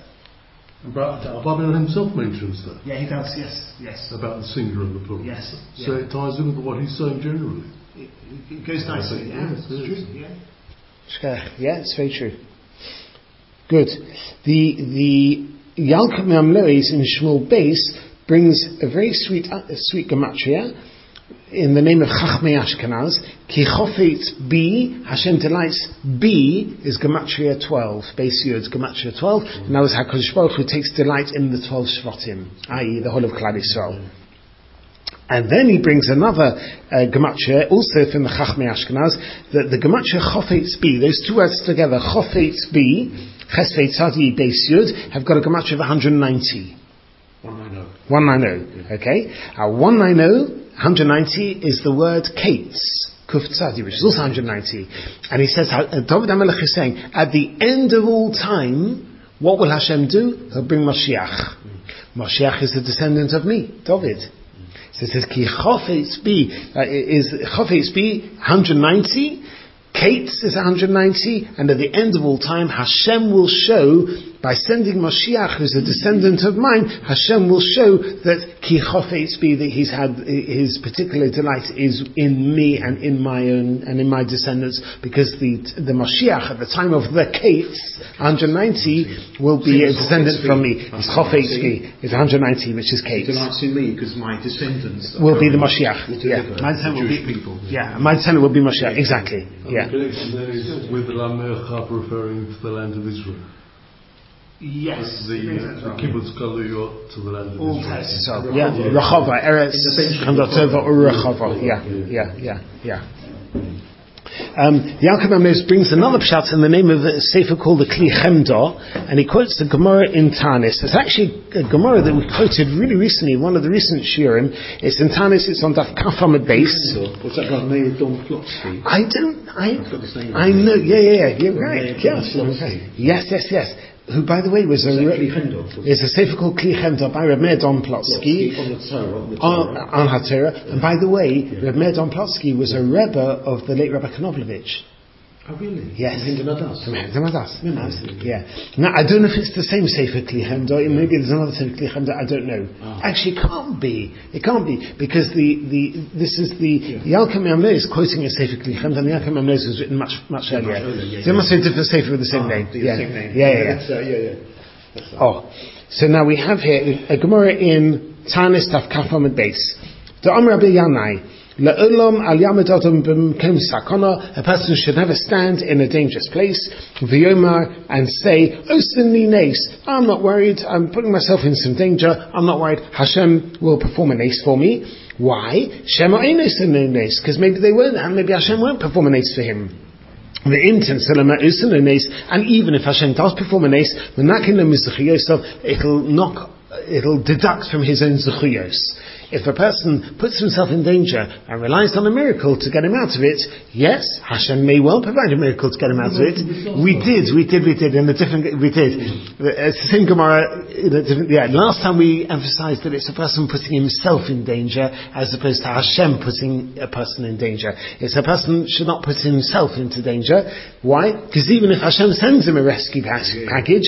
But Abarbanel himself mentions that. Yeah, he does, yes, yes. About the singular and the plural. Yes. So yeah. it ties in with what he's saying generally. It, it goes nicely, yeah. Yes, It's yes. true, yeah. Yeah, it's very true. Good. The the Yalkut Me'amlois in Shmuel Beis brings a very sweet uh, sweet gematria in the name of Chachmei Ashkenaz. Ki chofetz bi, Hashem delights, bi is gematria twelve. Beis Yud gematria twelve. And that was HaKadosh Baruch Hu takes delight in the twelve Shvatim, that is the whole of Klal Yisrael. And then he brings another uh, gematria, also from the Chachmei Ashkenaz, that the gematria chofetz bi, those two words together, chofetz bi, Chesvei Tzadi Beis Yud, have got a gematria of one hundred ninety. one ninety. one ninety, okay? Uh, one ninety, one hundred ninety is the word Kates, Kuf Tzadi, which is also one hundred ninety. And he says, uh, David HaMelech is saying, at the end of all time, what will Hashem do? He'll bring Mashiach. Mashiach is the descendant of me, David. So it says, Ki chofetz bi, uh, is chofetz bi one hundred ninety, Kates is one hundred ninety, and at the end of all time, Hashem will show, by sending Mashiach, who's a descendant of mine, Hashem will show that Ki chofetz bi, that he's had, his particular delight is in me and in my own, and in my descendants, because the the Mashiach at the time of the Kates, one hundred ninety, will be a descendant from me. His chofetz bi is one hundred ninety, which is Kates. Delights in me because my descendants Will be the Mashiach. will Yeah, deliver my the descendant will Jewish be, people. yeah, my descendant will be Mashiach. Exactly. Yeah. The connection there is with the Lamerchap referring to the land of Israel. Yes. The, uh, the kibbutz galuyot to the land of All Israel. tests. So, yeah, Rechava, Eretz, Chamdatova, or Rechava. Yeah, yeah, yeah, yeah. Um, the Yalkut Me'amlois brings another pshat in the name of a sefer called the Kli Chemda, and he quotes the Gemara in Tanis. It's actually a Gemara that we quoted really recently, one of the recent shiurim. It's in Tanis, it's on Daf Kaf Amud Beis. Was that like Meir Don Plotsky? I don't, I, I've got this name I know, yeah, yeah, yeah, you're right. Meir Yes, Don Plotsky. yes, yes, yes. Who, by the way, was Was a... that Kli Chemda? There's a sefer called Kli Chemda by Reb Meir Don Plotsky. On the Torah. On the On, Torah. on HaTorah. And by the way, Reb Meir Don Plotsky was a Rebbe of the late Rebbe Knoblovich. Oh, really? Yes. From Hinder Nadas? From Hinder Nadas. Yeah. Now, I don't know if it's the same Sefer Kli Chemda, maybe there's another Sefer Kli Chemda, I don't know. Oh. Actually, it can't be. It can't be, because the, the this is the, yeah. Yalkut Me'amlois quoting a Sefer Kli Chemda, and the Yalkut Me'amlois was written much, much Yeah, earlier. much earlier, yeah, so there yeah. must be a different Sefer with the same Ah, name. the Yeah. same name. Yeah, yeah, yeah. That's, uh, yeah, yeah. That's right. Oh. So now we have here a Gemara in Tanis Daf Kaf Amud Beis. The Amr Rabbi Yanai, La'olam al yamad adam b'mkom sakana, a person should never stand in a dangerous place, v'yomar, and say, Osin nes, I'm not worried, I'm putting myself in some danger, I'm not worried, Hashem will perform a nes for me. Why? Shema einos nes, because maybe they won't, and maybe Hashem won't perform a nes for him. The intent, and even if Hashem does perform a nes, it'll knock, it'll deduct from his own zechuyos. If a person puts himself in danger and relies on a miracle to get him out of it, yes, Hashem may well provide a miracle to get him out of it. We did, we did, we did, in a different, we did. It's the same Gemara, in a different, yeah, last time we emphasized that it's a person putting himself in danger as opposed to Hashem putting a person in danger. It's a person should not put himself into danger. Why? Because even if Hashem sends him a rescue package,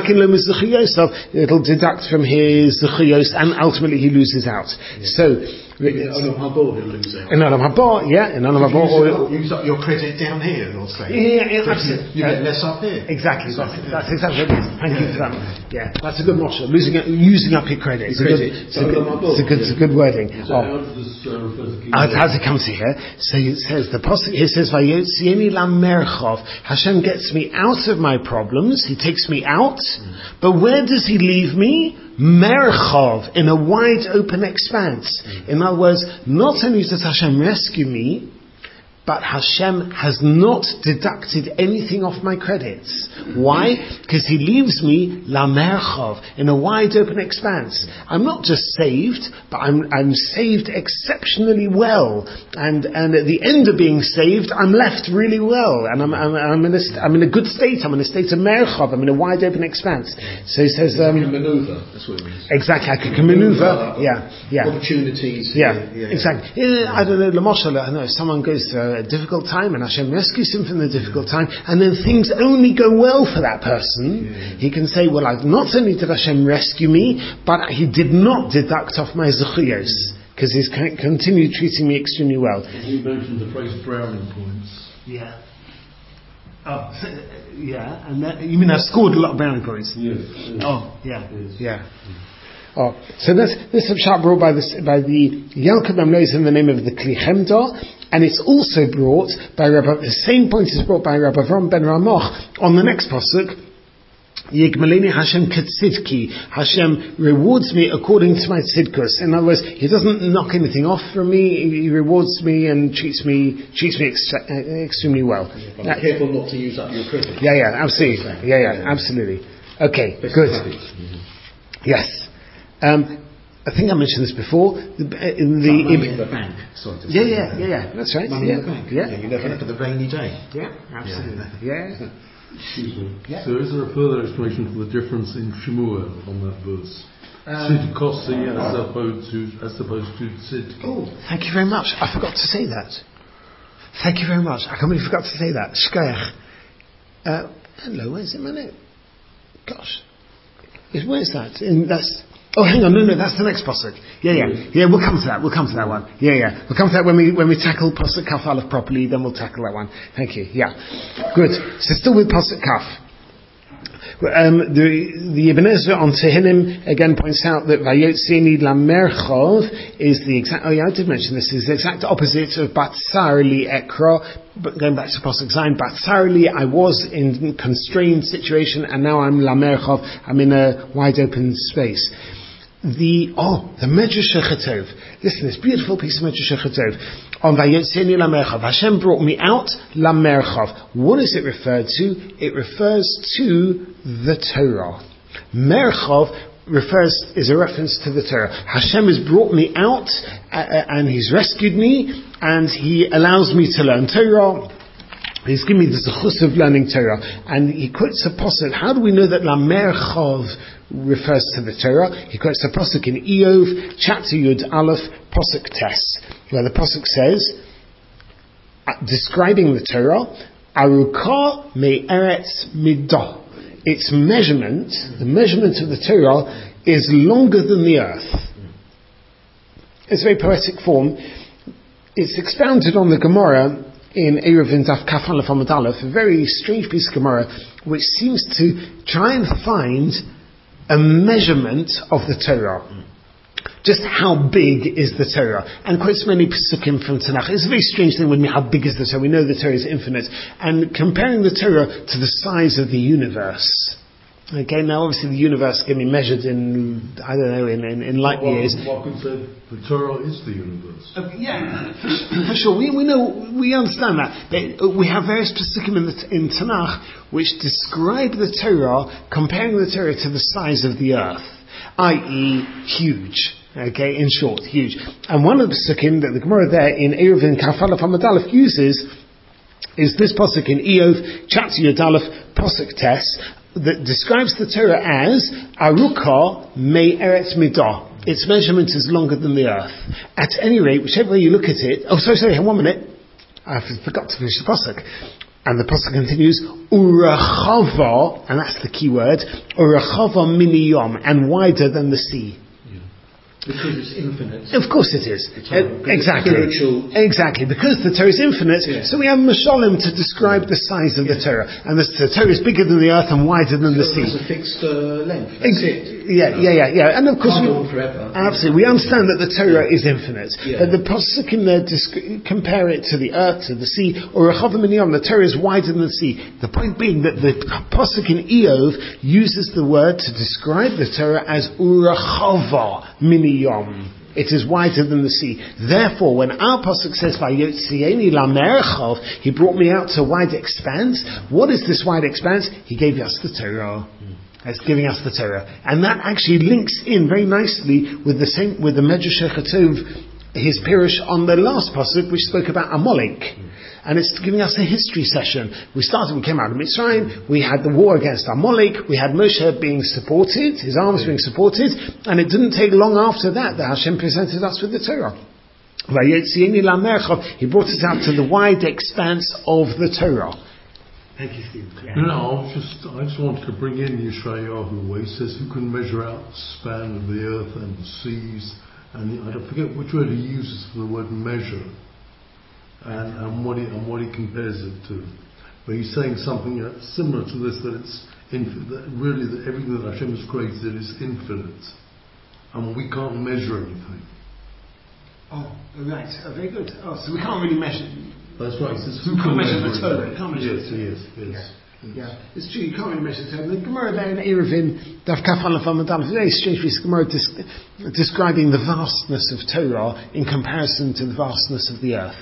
it'll deduct from his zechuyos and ultimately he loses out. Yeah. So, In Olam Haba, he'll lose out. In Olam Haba, yeah, in Olam Haba. Or use up your credit down here, they'll say. Yeah, yeah, yeah, absolutely. You get less up here. Exactly. That's, that's exactly what it is. Thank you for that. Yeah, that's a good motto. Losing, using up your credit. It's a good, it's a good, it's a good, it's a good wording. So Oh. how does this uh, refer to King How David? does it come to here? So it says, the Pasuk here says, Vayotzieni lamerchov. Hashem gets me out of my problems. He takes me out. Mm. But where does He leave me? Merchov, in a wide open expanse. Mm. In other words, not only does Hashem rescue me, but Hashem has not deducted anything off my credits. Why? Because He leaves me la merchov, in a wide open expanse. I'm not just saved, but I'm I'm saved exceptionally well. And and at the end of being saved, I'm left really well. And I'm I'm, I'm in a st- I'm in a good state. I'm in a state of merchov. I'm in a wide open expanse. So he says, um, You can maneuver. That's what it means. Exactly, I can maneuver. Yeah, yeah. Opportunities. Yeah, yeah, yeah. exactly. Yeah, I don't know, Lamoshal, I know, if someone goes through a difficult time and Hashem rescues him from the difficult time, and then things only go well for that person, yeah. He can say, well, I've, not only did Hashem rescue me, but He did not deduct off my zechuyos, because He's con- continued treating me extremely well. You mentioned the phrase browning points. Yeah. Oh, so, yeah, and that, you mean I've scored a lot of brownie points? Yes. yes. Oh, yeah, Yes. yeah. Oh, so this this is brought by the by the Yalkut Mamnois in the name of the Kli Chemda, and it's also brought by Rabbi. The same point is brought by Rabbi Avram ben Ramoch on the next pasuk. Yigmalini Hashem Ketzidki. Hashem rewards me according to my tzidkus. In other words, He doesn't knock anything off from me. He rewards me and treats me treats me ex- extremely well. But be careful not to use up your credit. Yeah, yeah, absolutely. Yeah, yeah, absolutely. Okay, Best good. Mm-hmm. Yes. Um, I think I mentioned this before. The, in the, money in the bank. Sorry to yeah, say yeah, that. yeah, yeah. That's right. Money yeah. in the bank. Yeah, You never know for the rainy day. yeah, absolutely. Yeah. Excuse me. Yeah. So is there a further explanation for the difference in Shemuel on that verse? Tzidkosi as opposed to as opposed to Tzidki. Oh, thank you very much. I forgot to say that. Thank you very much. I completely forgot to say that. Shkoyach. Uh, hello, where's it, man? Gosh. Where's that? In, that's. Oh, hang on, no, no, that's the next pasuk. Yeah, yeah, yeah. We'll come to that. We'll come to that one. Yeah, yeah. We'll come to that when we when we tackle pasuk kaf aleph properly. Then we'll tackle that one. Thank you. Yeah, good. So still with pasuk kaf. Um, the the Ibn Ezra on Tehillim again points out that Vayotzini Lamerchov is the exact. Oh yeah, I did mention this. Is the exact opposite of Batsar li Ekra. But going back to pasuk Zayin, Batsar li, I was in constrained situation, and now I'm Lamerchov. I'm in a wide open space. The oh the Medrash Chetov. Listen, this beautiful piece of Medrash Chetov on Vayotzini Lamerchov. Hashem brought me out Lamerchov. What is it referred to? It refers to the Torah. Merchov refers is a reference to the Torah. Hashem has brought me out uh, and He's rescued me and He allows me to learn Torah. He's given me the zechus of learning Torah. And he quotes a pasuk. How do we know that Lamerchov refers to the Torah? He quotes a pasuk in Eov, chapter Yud Aleph, pasuk Tes, where the pasuk says, uh, describing the Torah, Arukah me'eretz midah. Its measurement, the measurement of the Torah, is longer than the earth. It's a very poetic form. It's expounded on the Gemara in Eruvin Daf Kaf Aleph Amud Aleph, a very strange piece of Gemara, which seems to try and find a measurement of the Torah. Just how big is the Torah? And quotes many Pesukim from Tanakh. It's a very strange thing with me, how big is the Torah? We know the Torah is infinite. And comparing the Torah to the size of the universe. Okay, now obviously the universe can be measured in, I don't know, in, in, in light Well, years. one could say the Torah is the universe. Uh, yeah, for, for sure. We, we know, we understand that. But, uh, we have various Pesukim in, the, in Tanakh which describe the Torah, comparing the Torah to the size of the earth, that is huge. Okay, in short, huge. And one of the Pesukim that the Gemara there in Eruvin Kaf Aleph Amud Aleph uses is this pasuk in Eov, chapter Yud Aleph, pasuk Tes, that describes the Torah as Arukah me'eretz midah. Its measurement is longer than the earth. At any rate, whichever way you look at it, oh sorry, sorry, one minute. I forgot to finish the pasuk. And the pasuk continues, Urachava, and that's the key word, Urachava mini yom, and wider than the sea. Because it's infinite. Of course it is. Torah, Uh, exactly. spiritual- Exactly. Because the Torah is infinite, Yeah. so we have Mashalim to describe the size of the Torah. And the, the Torah is bigger than the earth and wider than the So sea. it has a fixed uh, length. That's Ex- it. Yeah, yeah, yeah, yeah. And of course, Can't we, go on forever. absolutely, we understand that the Torah is infinite. Yeah. But the Pasukim there disc- compare it to the earth, to the sea, or Rechav Miniyam, the Torah is wider than the sea. The point being that the Pasuk in Eov uses the word to describe the Torah as Urachava Miniyam. It is wider than the sea. Therefore, when our pasuk says, "Vayotzieni lamerchav," he brought me out to wide expanse. What is this wide expanse? He gave us the Torah. That's giving us the Torah, and that actually links in very nicely with the same with the Medrash Echatov, his pirush on the last pasuk, which spoke about Amalek. And it's giving us a history session. We started, we came out of Mitzrayim, we had the war against Amalek, we had Moshe being supported, his arms being supported, and it didn't take long after that that Hashem presented us with the Torah. Vayetzieni lamerchav, he brought us out to the wide expanse of the Torah. Thank you, Steve. Yeah. No, I was just, I just wanted to bring in Yeshayahu, where he says, "Who can measure out the span of the earth and the seas?" And I don't forget which word he uses for the word measure. And, and what he and what he compares it to, but he's saying something uh, similar to this, that it's infinite, that really that everything that Hashem has created is infinite, and we can't measure anything. Oh, right. Oh, very good. Oh, so we can't really measure. That's right. He says, You can't measure the it? Torah. You can't measure Yes, the Torah. yes, yes. yes. Yeah, it's true. You can't really measure the Torah. The Gemara there in Eruvin, Daf Kaf Aleph Amud Aleph, very strange piece of Gemara dis- describing the vastness of Torah in comparison to the vastness of the earth.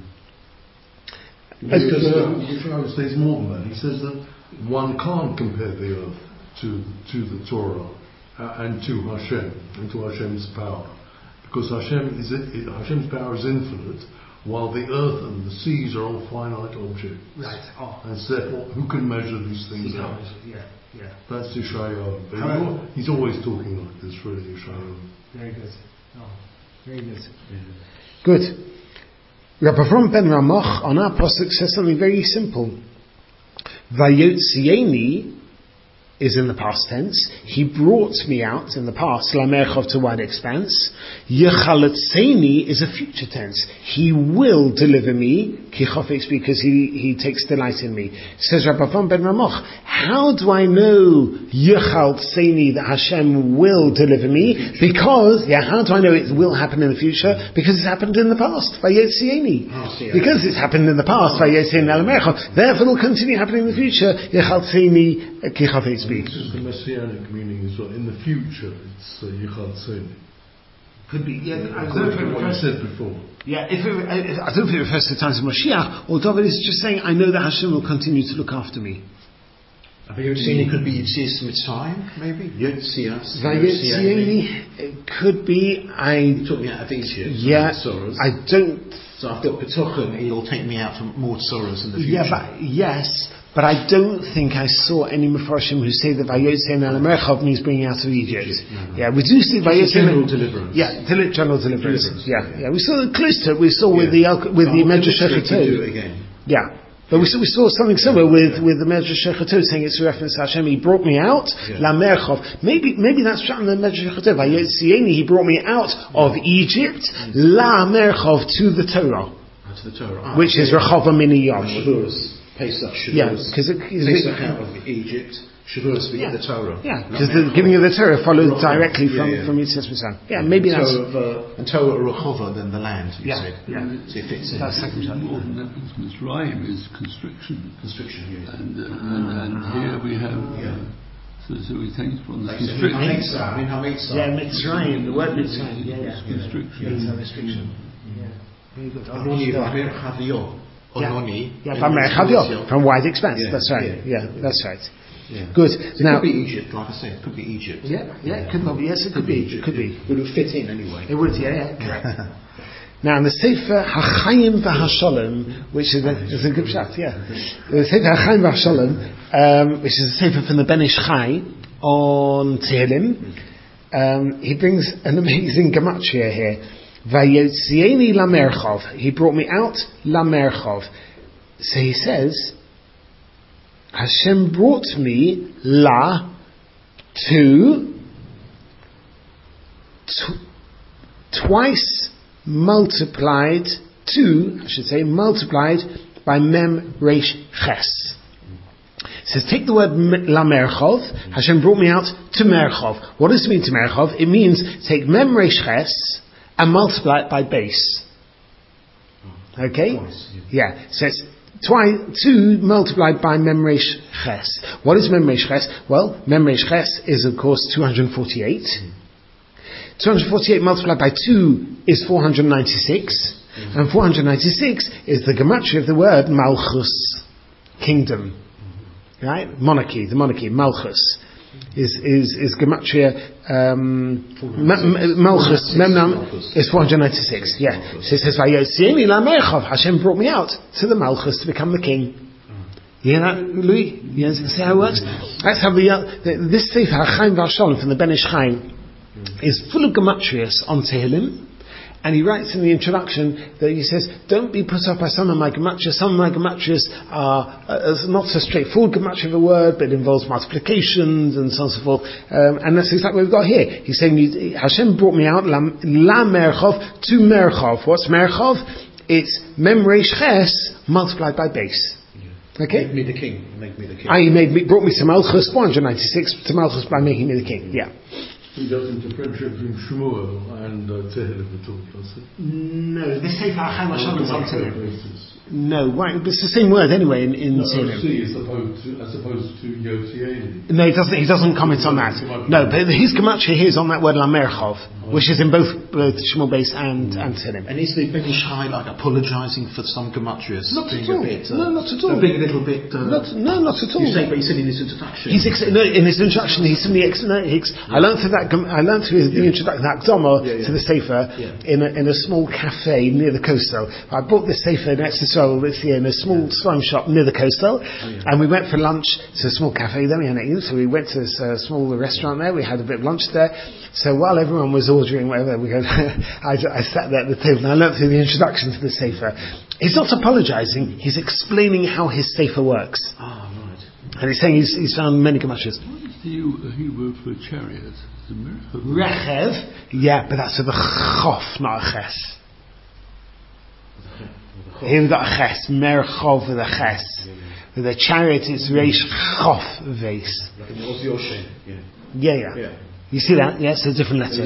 Because uh, Yeshayahu says more than that. He says that one can't compare the earth to to the Torah uh, and to Hashem and to Hashem's power, because Hashem is it, Hashem's power is infinite, while the earth and the seas are all finite objects. Right. Oh. And so therefore, who can measure these things out? Yeah. Yeah. That's Yeshayahu. But However- he's al- he's always talking like this, really, Yeshayahu. Very good. Oh, very good. Good. Rabbi Avram ben Ramach on our pasuk says something very simple. Vayotzieni is in the past tense. He brought me out in the past, lamerchav, to wide expanse. Yechalatzeni is a future tense. He will deliver me, ki chofetz, because he, he takes delight in me. Says Rabbi Avram ben Ramach, how do I know Yechalatzeni, that Hashem will deliver me? Because, yeah, how do I know it will happen in the future? Because it's happened in the past, Vayotzieni. Because it's happened in the past, Vayotzieni lamerchav, therefore it will continue happening in the future, Yechalatzeni, ki chofetz. This is the messianic meaning as well. In the future, it's uh, Yichad Seni. Could be, yeah. I don't know According if to it what you refers, said before. yeah, if it, I I don't know if it refers to the times of Mashiach, or David is just saying, I know that Hashem will continue to look after me. But Yotzieni could be Yotzias Mitzrayim, maybe? Yotzias. Vayetzieni, it could be, I, He took me out of Egypt. yeah, Sorrows. I don't, So I've got Petochim, he'll take me out from more sorrows in the future. yeah, but, yes, but I don't think I saw any Mefarshim who say that Vayotzieni Alamerchav means bringing out of Egypt. Egypt, no, no. Yeah, we do see Just a general Vayotzieni, deliverance. yeah, deli- general deliverance. Deliverance, Yeah, yeah. yeah, we saw the close to it, we saw with the, Yeah. Al- with the Oh, Medrash next week we Echatov. do it again. Yeah. But we saw, we saw something similar with, with the Medrash Echatov saying it's a reference to Hashem. He brought me out, Yeah. La Merchov. Maybe, maybe that's from the Medrash Echatov. Vayotzieni, he brought me out of Egypt, La Merchov, to the Torah, That's the Torah. Ah, which is yeah. Rechava Mini Yom. Shavuos. Pesach, Shavuos. Yeah, because it, Pesach out of Egypt. Shavuos, we yeah, get the Torah. yeah, because the giving of the Torah followed Rechava. directly Yeah, from, yeah. from Yitzhak Mitzrayim. Yeah, maybe that's, Torah of, uh, and Torah Rechava, then the land, you yeah, said. yeah. So it fits in. That's second time. More than that, because Mitzrayim is constriction. Constriction, yeah. And, uh, and, and here we have, Yeah. uh, so, so he takes from the Like I said, constriction. Hametzah, I mean, Hametzah. Yeah, Mitzrayim, the word Mitzrayim, yeah, yeah. Constriction. It's a restriction. Yeah. Very good. Oh, Ononi yeah. v'amer chavio. Ononi. Yeah, from Merchavio, from wide expanse. Yeah, That's right. yeah, Yeah, that's right. Yeah. Good. It Now, could be Egypt, like I said, it could be Egypt. yeah, yeah, it could be. Yes, it could be. It could be. It would fit in anyway. It would. Yeah, yeah. Correct. Now, in the Sefer Hachayim v'Hashalom, which is a, is a good shot, yeah. The Sefer Hachayim v'Hashalom, um, which is a sefer from the Ben Ish Chai on Tehillim, um, he brings an amazing gematria here. Vayotzieni lamerchav. He brought me out lamerchav. So he says, Hashem brought me la to, to twice multiplied, two, I should say, multiplied by Mem Resh Ches. It says, take the word La Merchov, Hashem brought me out to Merchov. What does it mean to Merchov? It means take Mem Resh Ches and multiply it by base. Okay? Yeah, so it's twice, two multiplied by Mem Resh Ches. What is Mem Resh Ches? Well, Mem Resh Ches is of course two hundred forty-eight. two hundred forty-eight multiplied by two is four hundred ninety-six. Mm-hmm. And four hundred ninety-six is the gematria of the word Malchus, kingdom. Mm-hmm. Right? Monarchy, the monarchy, Malchus. Is is is gematria um, Malchus Memnam is four hundred ninety-six. Yeah. So it says Vayotzieni la Merchov. Hashem brought me out to the Malchus to become the king. You hear that, Louis? You see how it works? That's how the, uh, the this Sefer HaChaim V'Shalom from the Ben Ish Chaim is full of gematrias on Tehillim. And he writes in the introduction that he says, don't be put off by some of my gematrias. Some of my gematrias are uh, not so straightforward gematria of a word, but it involves multiplications and so on and so forth. Um, and that's exactly what we've got here. He's saying, Hashem brought me out, la, la Merchov, to Merchov. What's Merchov? It's Mem Resh Ches multiplied by base. Yeah. Okay? Made me the king. Make me the king. Ah, he made me, brought me to Malchus, four hundred ninety-six, to Malchus by making me the king. Yeah. He doesn't differentiate between Shmuel and uh, Tehillim at all, does he? No, this Sefer HaChaim V'Shalom is on Tehillim. No, why? It's the same word anyway in, in no, Tehillim. C as opposed to, as opposed to Yotzieni. No, he doesn't. He doesn't comment on that. No, but his gematria here is on that word La Merchov, which is in both both Shmuel base and and Tehillim. And is the Ben Ish Chai like apologising for some gematrias? Not at being all. A bit, uh, no, not at all. Being a little bit. Uh, not, no, not at all. You say, but he said in his introduction. He's ex- no, in his introduction, he's in the ex- no, he ex- I learned through that. I learned through his, the introduction, that Akdama yeah, yeah. to the Sefer Yeah. in a in a small cafe near the coastal. I bought this Sefer next to Seoul this year in a small yeah. slime shop near the coastal, oh, yeah. and we went for lunch to a small cafe. Then we had eaten, so we went to this uh, small restaurant there. We had a bit of lunch there. So while everyone was ordering whatever, we go, I, I sat there at the table and I learned through the introduction to the Sefer. He's not apologising. He's explaining how his Sefer works. Ah, right. And he's saying he's, he's found many gematras. What is the Hebrew for chariot? Rechev, yeah, but that's with a chof, not a ches. Here we've got a ches, merchov with a ches. With a chariot, it's reish chof vase. Like in Oz yeah. Yeah, yeah. yeah. You see that? Yeah, it's a different letter.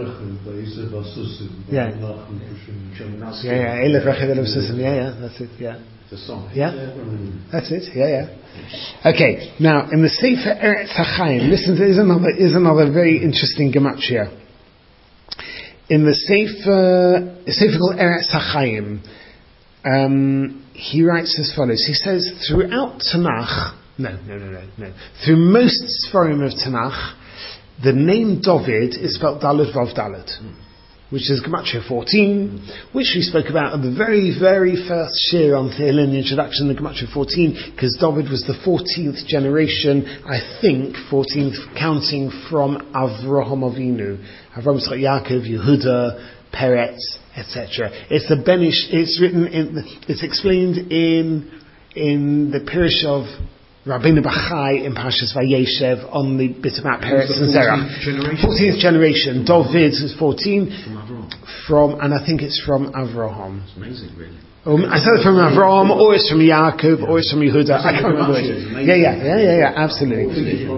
Yeah. Yeah, yeah. Elef rechev elef susim. Yeah, yeah. That's it. Yeah. It's a song. Yeah. That's it. Yeah, yeah. Okay. Now, in the Sefer Eretz HaChaim, listen, there is another, is another very interesting gematria. In the Sefer, a Sefer called Eretz HaChaim, um, he writes as follows. He says, throughout Tanakh, no, no, no, no, no. Through most Sforim of Tanakh, the name David is spelled Daled Vav Daled, mm. which is Gematria fourteen, mm. which we spoke about at the very, very first shir on Tehillim, the introduction to Gematria fourteen, because David was the fourteenth generation, I think, fourteenth counting from Avraham Avinu. Avraham, Yaakov, Yehuda, Peretz, et cetera. It's the Ben Ish, it's written in, it's explained in, in the Pirish of Rabbeinu Bachai in Parshas Vayeshev on the bit about Peretz and Zerach. fourteenth generation. David is fourteen. From, from, and I think it's from Avraham. It's amazing, really. Um, I said it from Avraham, or it's from Yaakov, or it's from Yehuda. I can't remember which. Yeah, yeah, yeah, yeah, yeah, absolutely.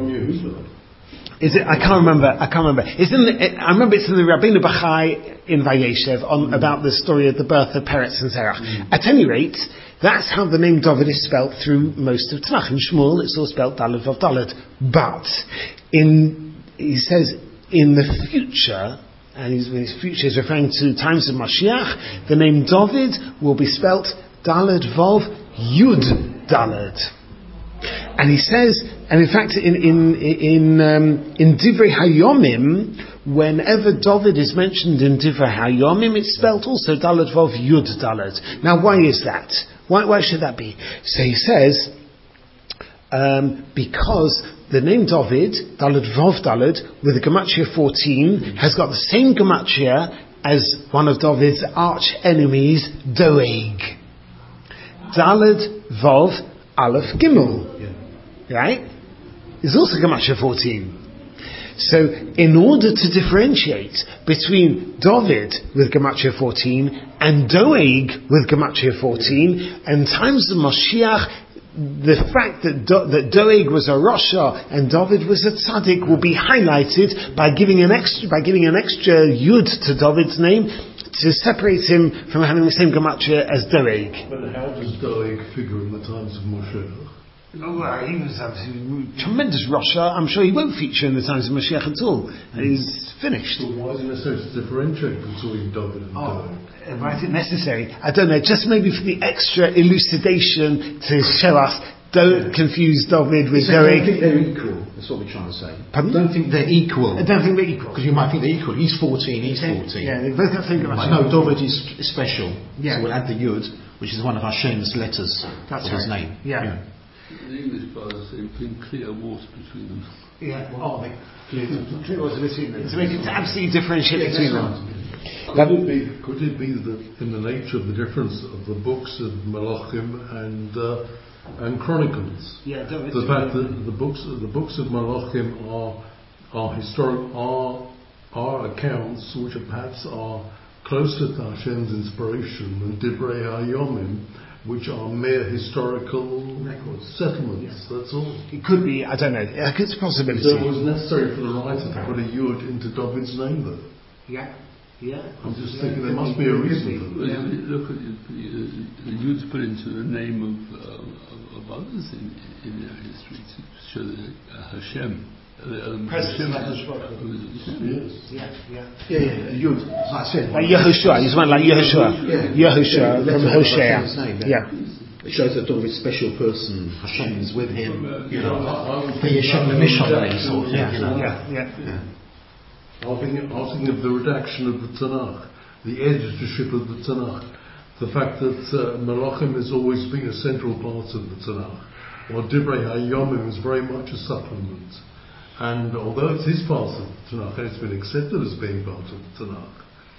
Is it? I can't remember. I can't remember. It's in the, it, I remember it's in the Rabbeinu Bachai in Vayeshev on mm. about the story of the birth of Peretz and Zerach. Mm. At any rate, that's how the name David is spelt through most of Tanakh. In Shmuel, it's all spelt Daled Vav Daled. But in he says in the future, and his, his future is referring to times of Mashiach, the name David will be spelt Daled Vav Yud Daled. And he says, and in fact, in in in um, in Divrei Hayomim, whenever David is mentioned in Divrei Hayomim, it's spelt also Daled Vav Yud Daled. Now, why is that? Why why should that be? So he says, um, because the name David, Daled Vav Daled, with the Gematria fourteen, has got the same Gematria as one of David's arch enemies, Doeg. Daled Vav Aleph Gimel. Right? It's also Gematria fourteen. So, in order to differentiate between David with Gematria fourteen and Doeg with Gematria fourteen, and times of Moshiach, the fact that Do- that Doeg was a Rasha and David was a Tzaddik will be highlighted by giving an extra by giving an extra Yud to David's name to separate him from having the same Gematria as Doeg. But how does Doeg figure in the times of Moshiach? Oh, well, he was a tremendous Rasha. I'm sure he won't feature in the times of Mashiach at all. He's finished. So why is it necessary to differentiate between David and Oh, Doeg? why is it necessary? I don't know. Just maybe for the extra elucidation to show us. Don't confuse David with So I don't Doeg. think they're equal. That's what we're trying to say. Pardon? Don't think they're equal. I don't think they're equal. Because you might think they're equal. He's fourteen, he's fourteen. Yeah, they both got the same But Gematria. no, David is special. Yeah. So we'll add the Yud, which is one of Hashem's letters That's of his right. name. Yeah. The English fathers say putting clear water between them. Yeah. Oh, they clear water between them. To make it to absolutely differentiate between them. Could it be? Could it be that in the nature of the difference of the books of Malachim and uh, and Chronicles, Yeah, David. the fact that the books the books of Malachim are are historic are are accounts which are perhaps are closer to Hashem's inspiration than Divrei HaYomim, which are mere historical Records. settlements. Yes. That's all. It could be. I don't know. It's a possibility. So it was necessary for the writer to put a yud into David's name, though. Yeah. Yeah. I'm just thinking there must be a reason for Well, that. if you look at the, the, the Jews put into the name of, uh, of, of others in, in their history to show that uh, Hashem, uh, um, Presence Hashem, of is- Hashem. Yes. Yeah. Yeah. Yeah, yeah, Yud. Like I said. Like Yehoshua. You went like Yehoshua. Yeah. Yehoshua Letter from of Hashem's Hosea. name, Yeah. It shows that David's a special person. Hashem is with him. You know, I was the Yeshem Mishal sort of thing. Yeah. You know. Yeah. Yeah. Yeah. I was thinking, I was thinking of the redaction of the Tanakh, the editorship of the Tanakh, the fact that uh, Malachim has always been a central part of the Tanakh, while Divrei HaYomim is very much a supplement. And although it is part of the Tanakh, and it's been accepted as being part of the Tanakh,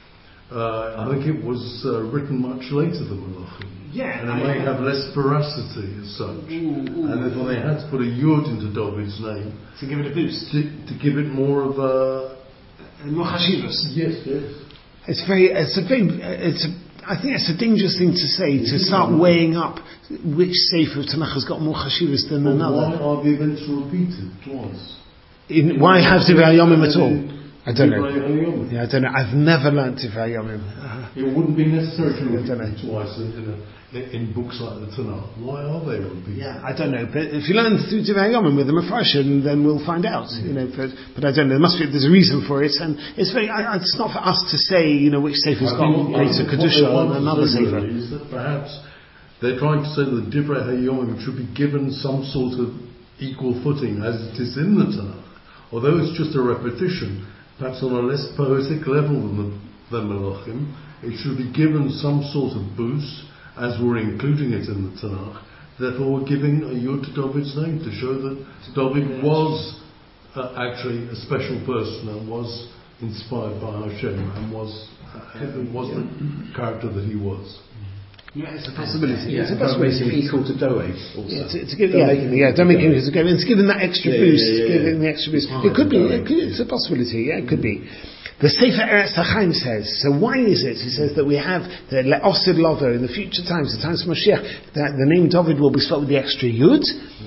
uh, I think it was uh, written much later than Malachim. Yeah, And it I- may have less veracity as such. And therefore they had to put a yud into David's name To give it a boost. to, to give it more of a... More chashivas. Yes, yes. It's very, it's a very, it's a, I think it's a dangerous thing to say, to start weighing up which Sefer of Tanakh has got more chashivas than But another. why are the events repeated twice? In, why have Divrei HaYomim at all? I don't know. Divrei HaYomim. Yeah, I don't know. I've never learnt Divrei HaYomim. Uh, It wouldn't be necessary to repeat don't know. them twice in, in, a, in books like the Tanakh. Why are they repeated? yeah, I don't know. But if you learn through Divrei HaYomim with the Mepharshim, then we'll find out. You know, but, but I don't know. There must be, there's a reason for it, and it's very. I, it's not for us to say, you know, which Sefer's got greater kedusha than another Sefer. Is that perhaps they're trying to say that Divrei HaYomim should be given some sort of equal footing as it is in the Tanakh. Although it's just a repetition, perhaps on a less poetic level than, the, than Malachim, it should be given some sort of boost, as we're including it in the Tanakh. Therefore, we're giving a yud to David's name to show that David was uh, actually a special person and was inspired by Hashem and was uh, was the character that he was. Yeah, it's a possibility. Yeah, It's a but makes him possibility. equal to Doeg also. Yeah, to, to give, Don't yeah, make him yeah, equal don't to make him Doeg. to go. It's given that extra Yeah, boost. yeah, yeah, Giving yeah. the extra boost. Higher It could be. than It could, it's a possibility. Yeah, it could be. The Sefer Eretz HaChaim says. So why is it? He says that we have the Le'osid Lovo in the future times, the times of Mashiach, that the name David will be spelled with the extra yud.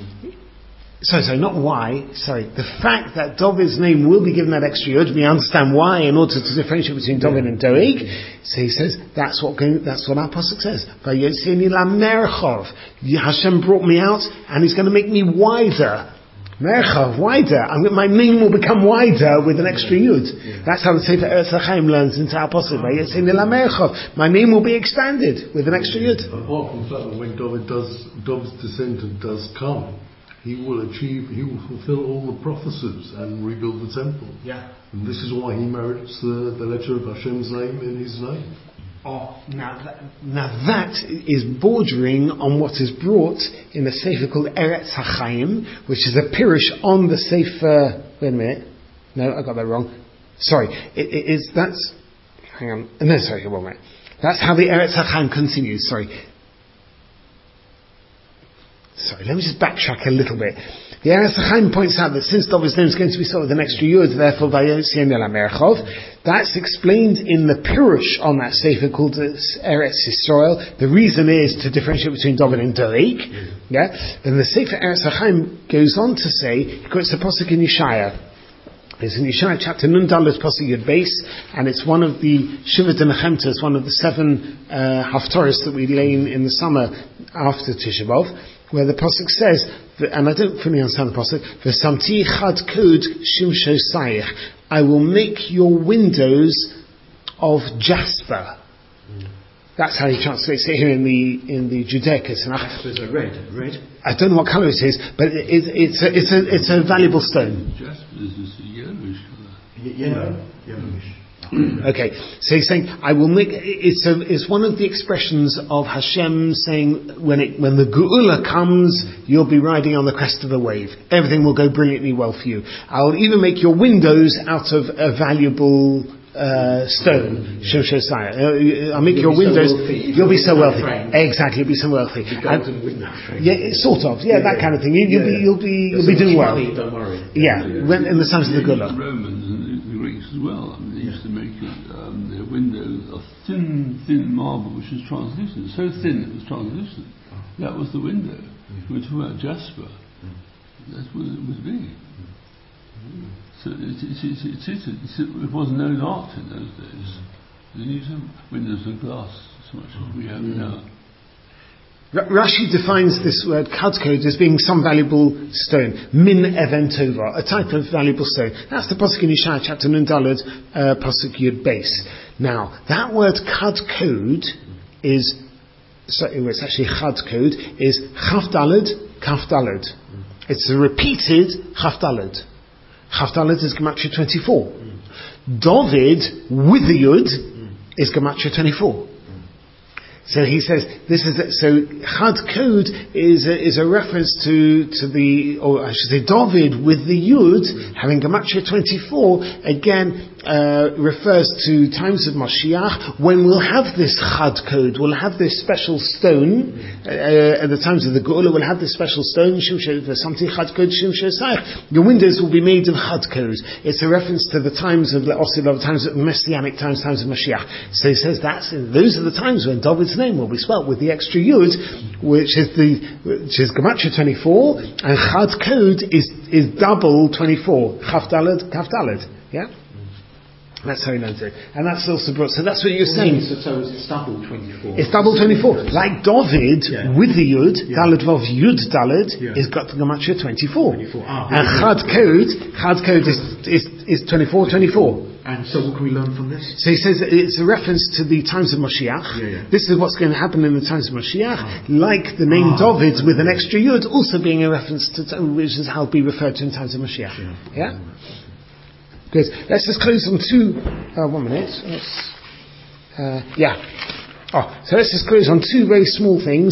So, so not why. Sorry, the fact that David's name will be given that extra yud. We understand why in order to differentiate between David and Doeg. So he says that's what going, that's what our pasuk says. Vayotzeni lamerchov. Hashem brought me out, and He's going to make me wider. Merchav, wider. I'm, my name will become wider with an extra yud. That's how the Sefer Eretz HaChaim learns into our pasuk. Vayotzeni lamerchov. My name will be expanded with an extra yud. Apart from the fact that when David does, David's descendant does come, he will achieve, he will fulfill all the prophecies and rebuild the temple. Yeah. And this is why he merits the, the letter of Hashem's name in his name. Oh, now that, now that is bordering on what is brought in a sefer called Eretz HaChaim, which is a pirush on the sefer. Wait a minute, no, I got that wrong. Sorry, it, it is that's. Hang on, no, sorry, wrong way. That's how the Eretz HaChaim continues. Sorry. sorry, let me just backtrack a little bit. The Eretz Chaim points out that since David's name is going to be spelled with an extra yud, therefore Vayotzi El HaMerchov, that's explained in the Pirush on that sefer called Eretz Yisrael. The reason is to differentiate between David and Doeg. Yeah? Then the sefer Eretz Chaim goes on to say, he quotes a pasuk in Yeshaya. It's in Yeshaya chapter Nun Dalet pasuk Yud Beis, and it's one of the Shivat and Nechemta, one of the seven uh, haftorahs that we lay in, in the summer after Tisha B'Av, where the pasuk says, and I don't fully understand the pasuk, V'samti chad kod shimsho sayich, I will make your windows of jasper. Mm. That's how he translates it here in the in the Judaica Tanakh. Jasper is a red, red. I don't know what colour it is, but it, it, it's a it's a it's a valuable stone. Jasper is a yellowish colour. Y- yellow, yellowish. Okay, so he's saying, I will make, it's a, it's one of the expressions of Hashem saying, when it, when the Geula comes, you'll be riding on the crest of the wave. Everything will go brilliantly well for you. I'll even make your windows out of a valuable, uh, stone. Shem Shosaya. Uh, I'll make You'll your windows, so you'll be so wealthy. Frame. Exactly, you'll be so wealthy. Golden window frame. Yeah, sort of, yeah, yeah that yeah. kind of thing. You, you'll, yeah, be, you'll be, you'll be so doing well. Money, don't worry. Yeah, yeah. When, in the times of the Geula. The Romans and the Greeks as well. I mean, they used to make um, their windows of thin, thin marble, which is translucent. So thin it was translucent. That was the window. Mm. We were talking about jasper. Mm. That's what it would be. Mm. So it, it, it, it, it, it, it was known art in those days. Mm. They used windows of glass as much as we have mm. now. Rashi defines this word kadkod as being some valuable stone, min even tova, a type of valuable stone. That's the pasuk in Yeshaya chapter Nun Daled, uh, pasuk Yud Beis. Now, that word kadkod is, so it's actually kadkod, is chaf daled, kaf daled. It's a repeated chaf daled. Chaf daled is gematria twenty-four. David with the yud is gematria twenty-four. So he says, this is, a, so Chad Kod is a, is a reference to, to the, or I should say David with the Yud, having Gematria twenty-four, again, uh, refers to times of Mashiach, when we'll have this Chad Kod, we'll have this special stone, uh, at the times of the Geula, we'll have this special stone, something Chad Kod, Shim Shosayach. Your windows will be made of Chad Kod. It's a reference to the times of, also the times of Messianic times, times of Mashiach. So he says that's, those are the times when David's name will be spelt with the extra yud, which is the which is gematria twenty-four, and chad kod is is double twenty-four. Chaf daled, kaf daled. Yeah, that's how he learns it, and that's also brought. So that's what you're saying. So, so it's double twenty-four. It's double twenty-four. Like David yeah. with the yud, yeah. daled vav yud daled yeah. is got gematria twenty-four, twenty-four. Ah, and chad kod, chad kod is is is twenty-four, twenty-four. And so what can we learn from this? So he says that it's a reference to the times of Mashiach. Yeah, yeah. This is what's going to happen in the times of Mashiach, ah. like the name ah. David with an extra yud also being a reference to, which is how it'll be referred to in times of Mashiach. Yeah? yeah? Good. Let's just close on two, uh, one minute. Let's, uh, yeah. Oh, so let's just close on two very small things.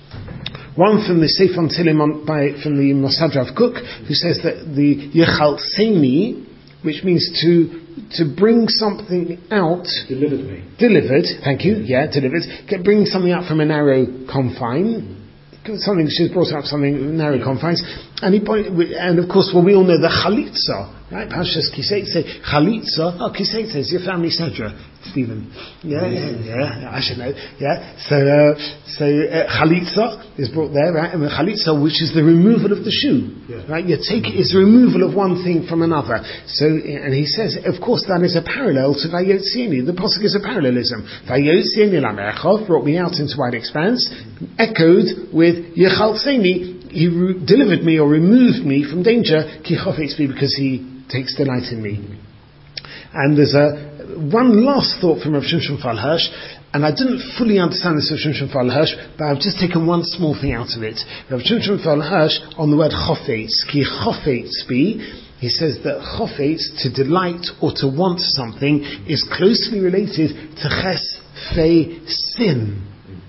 One from the Sefer Tilim by, from the Mossad Rav Kook, who says that the Yechal Seini, which means to to bring something out, delivered me. Delivered, thank you. Yeah, delivered. Get, bring something out from a narrow confine. Something she's brought up something narrow yeah. confines, and he point, and of course, well, we all know the chalitza, right? Parshas Kiseitze, chalitza. Oh, Kiseitze is your family sedra, Stephen. Yeah, yeah, yeah, yeah. I should know. Yeah. So, uh, so uh, chalitza is brought there, right? And the chalitza, which is the removal of the shoe, yeah. right? You take it's the removal of one thing from another. So, and he says, of course, that is a parallel to Vayotzieni. The pasuk is a parallelism. Vayotzieni lamerchov brought me out into wide expanse, echoed with Yechaltzeni, he re- delivered me or removed me from danger, ki chofetz bi, because he takes delight in me. And there's a one last thought from Rav Shimshon Fal Hirsch, and I didn't fully understand this Rav Shimshon Fal Hirsch, but I've just taken one small thing out of it. Rav Shimshon Fal Hirsch on the word chofetz, ki chofetz bi, he says that chofetz, to delight or to want something, is closely related to ches fei sin.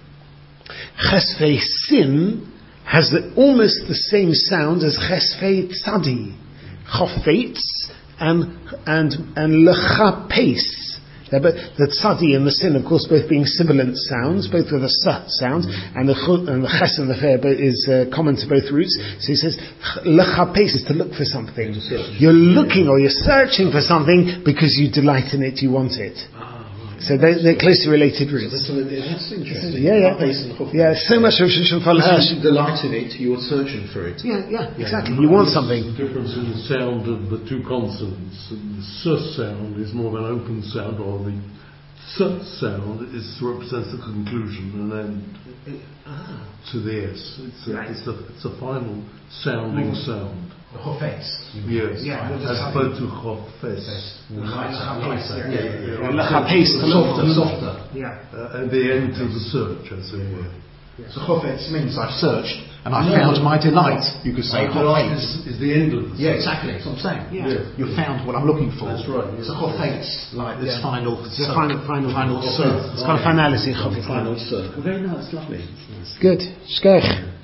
Chesfei sin has the, almost the same sound as chesfei tzadi. Chofetz and and and lechapes. Yeah, but the tzadi and the sin, of course, both being sibilant sounds, both with a s sound, and the ch and the ches and the fe is uh, common to both roots. So he says, lechapes is to look for something. You're looking or you're searching for something because you delight in it, you want it. So they're, they're closely related roots. That's, that's interesting. Yeah, yeah. Yeah, so much of Shimshon Fal Hirsch. You delight in it, you're searching for it. Yeah, yeah, exactly. You want something. The difference in the sound of the two consonants. The s sound is more of an open sound, or the s sound is represents the conclusion and then ah. to the s. It's a, right. it's a, it's a final sounding mm. sound. The chofetz. Yes. Yeah. As opposed to chofetz. Lechapes. Softer, softer. Yeah. Uh, at the end of the search, as it were. So chofetz means I've searched and I found my delight. You could say delight is, is the end of the search. Yeah, exactly. That's what I'm saying. Yeah. Yeah. You found what I'm looking for. That's right. So chofetz, like this yeah. final, the final, final, final search. It's got a finality. Final search. Very nice, lovely. Good. Shkoch.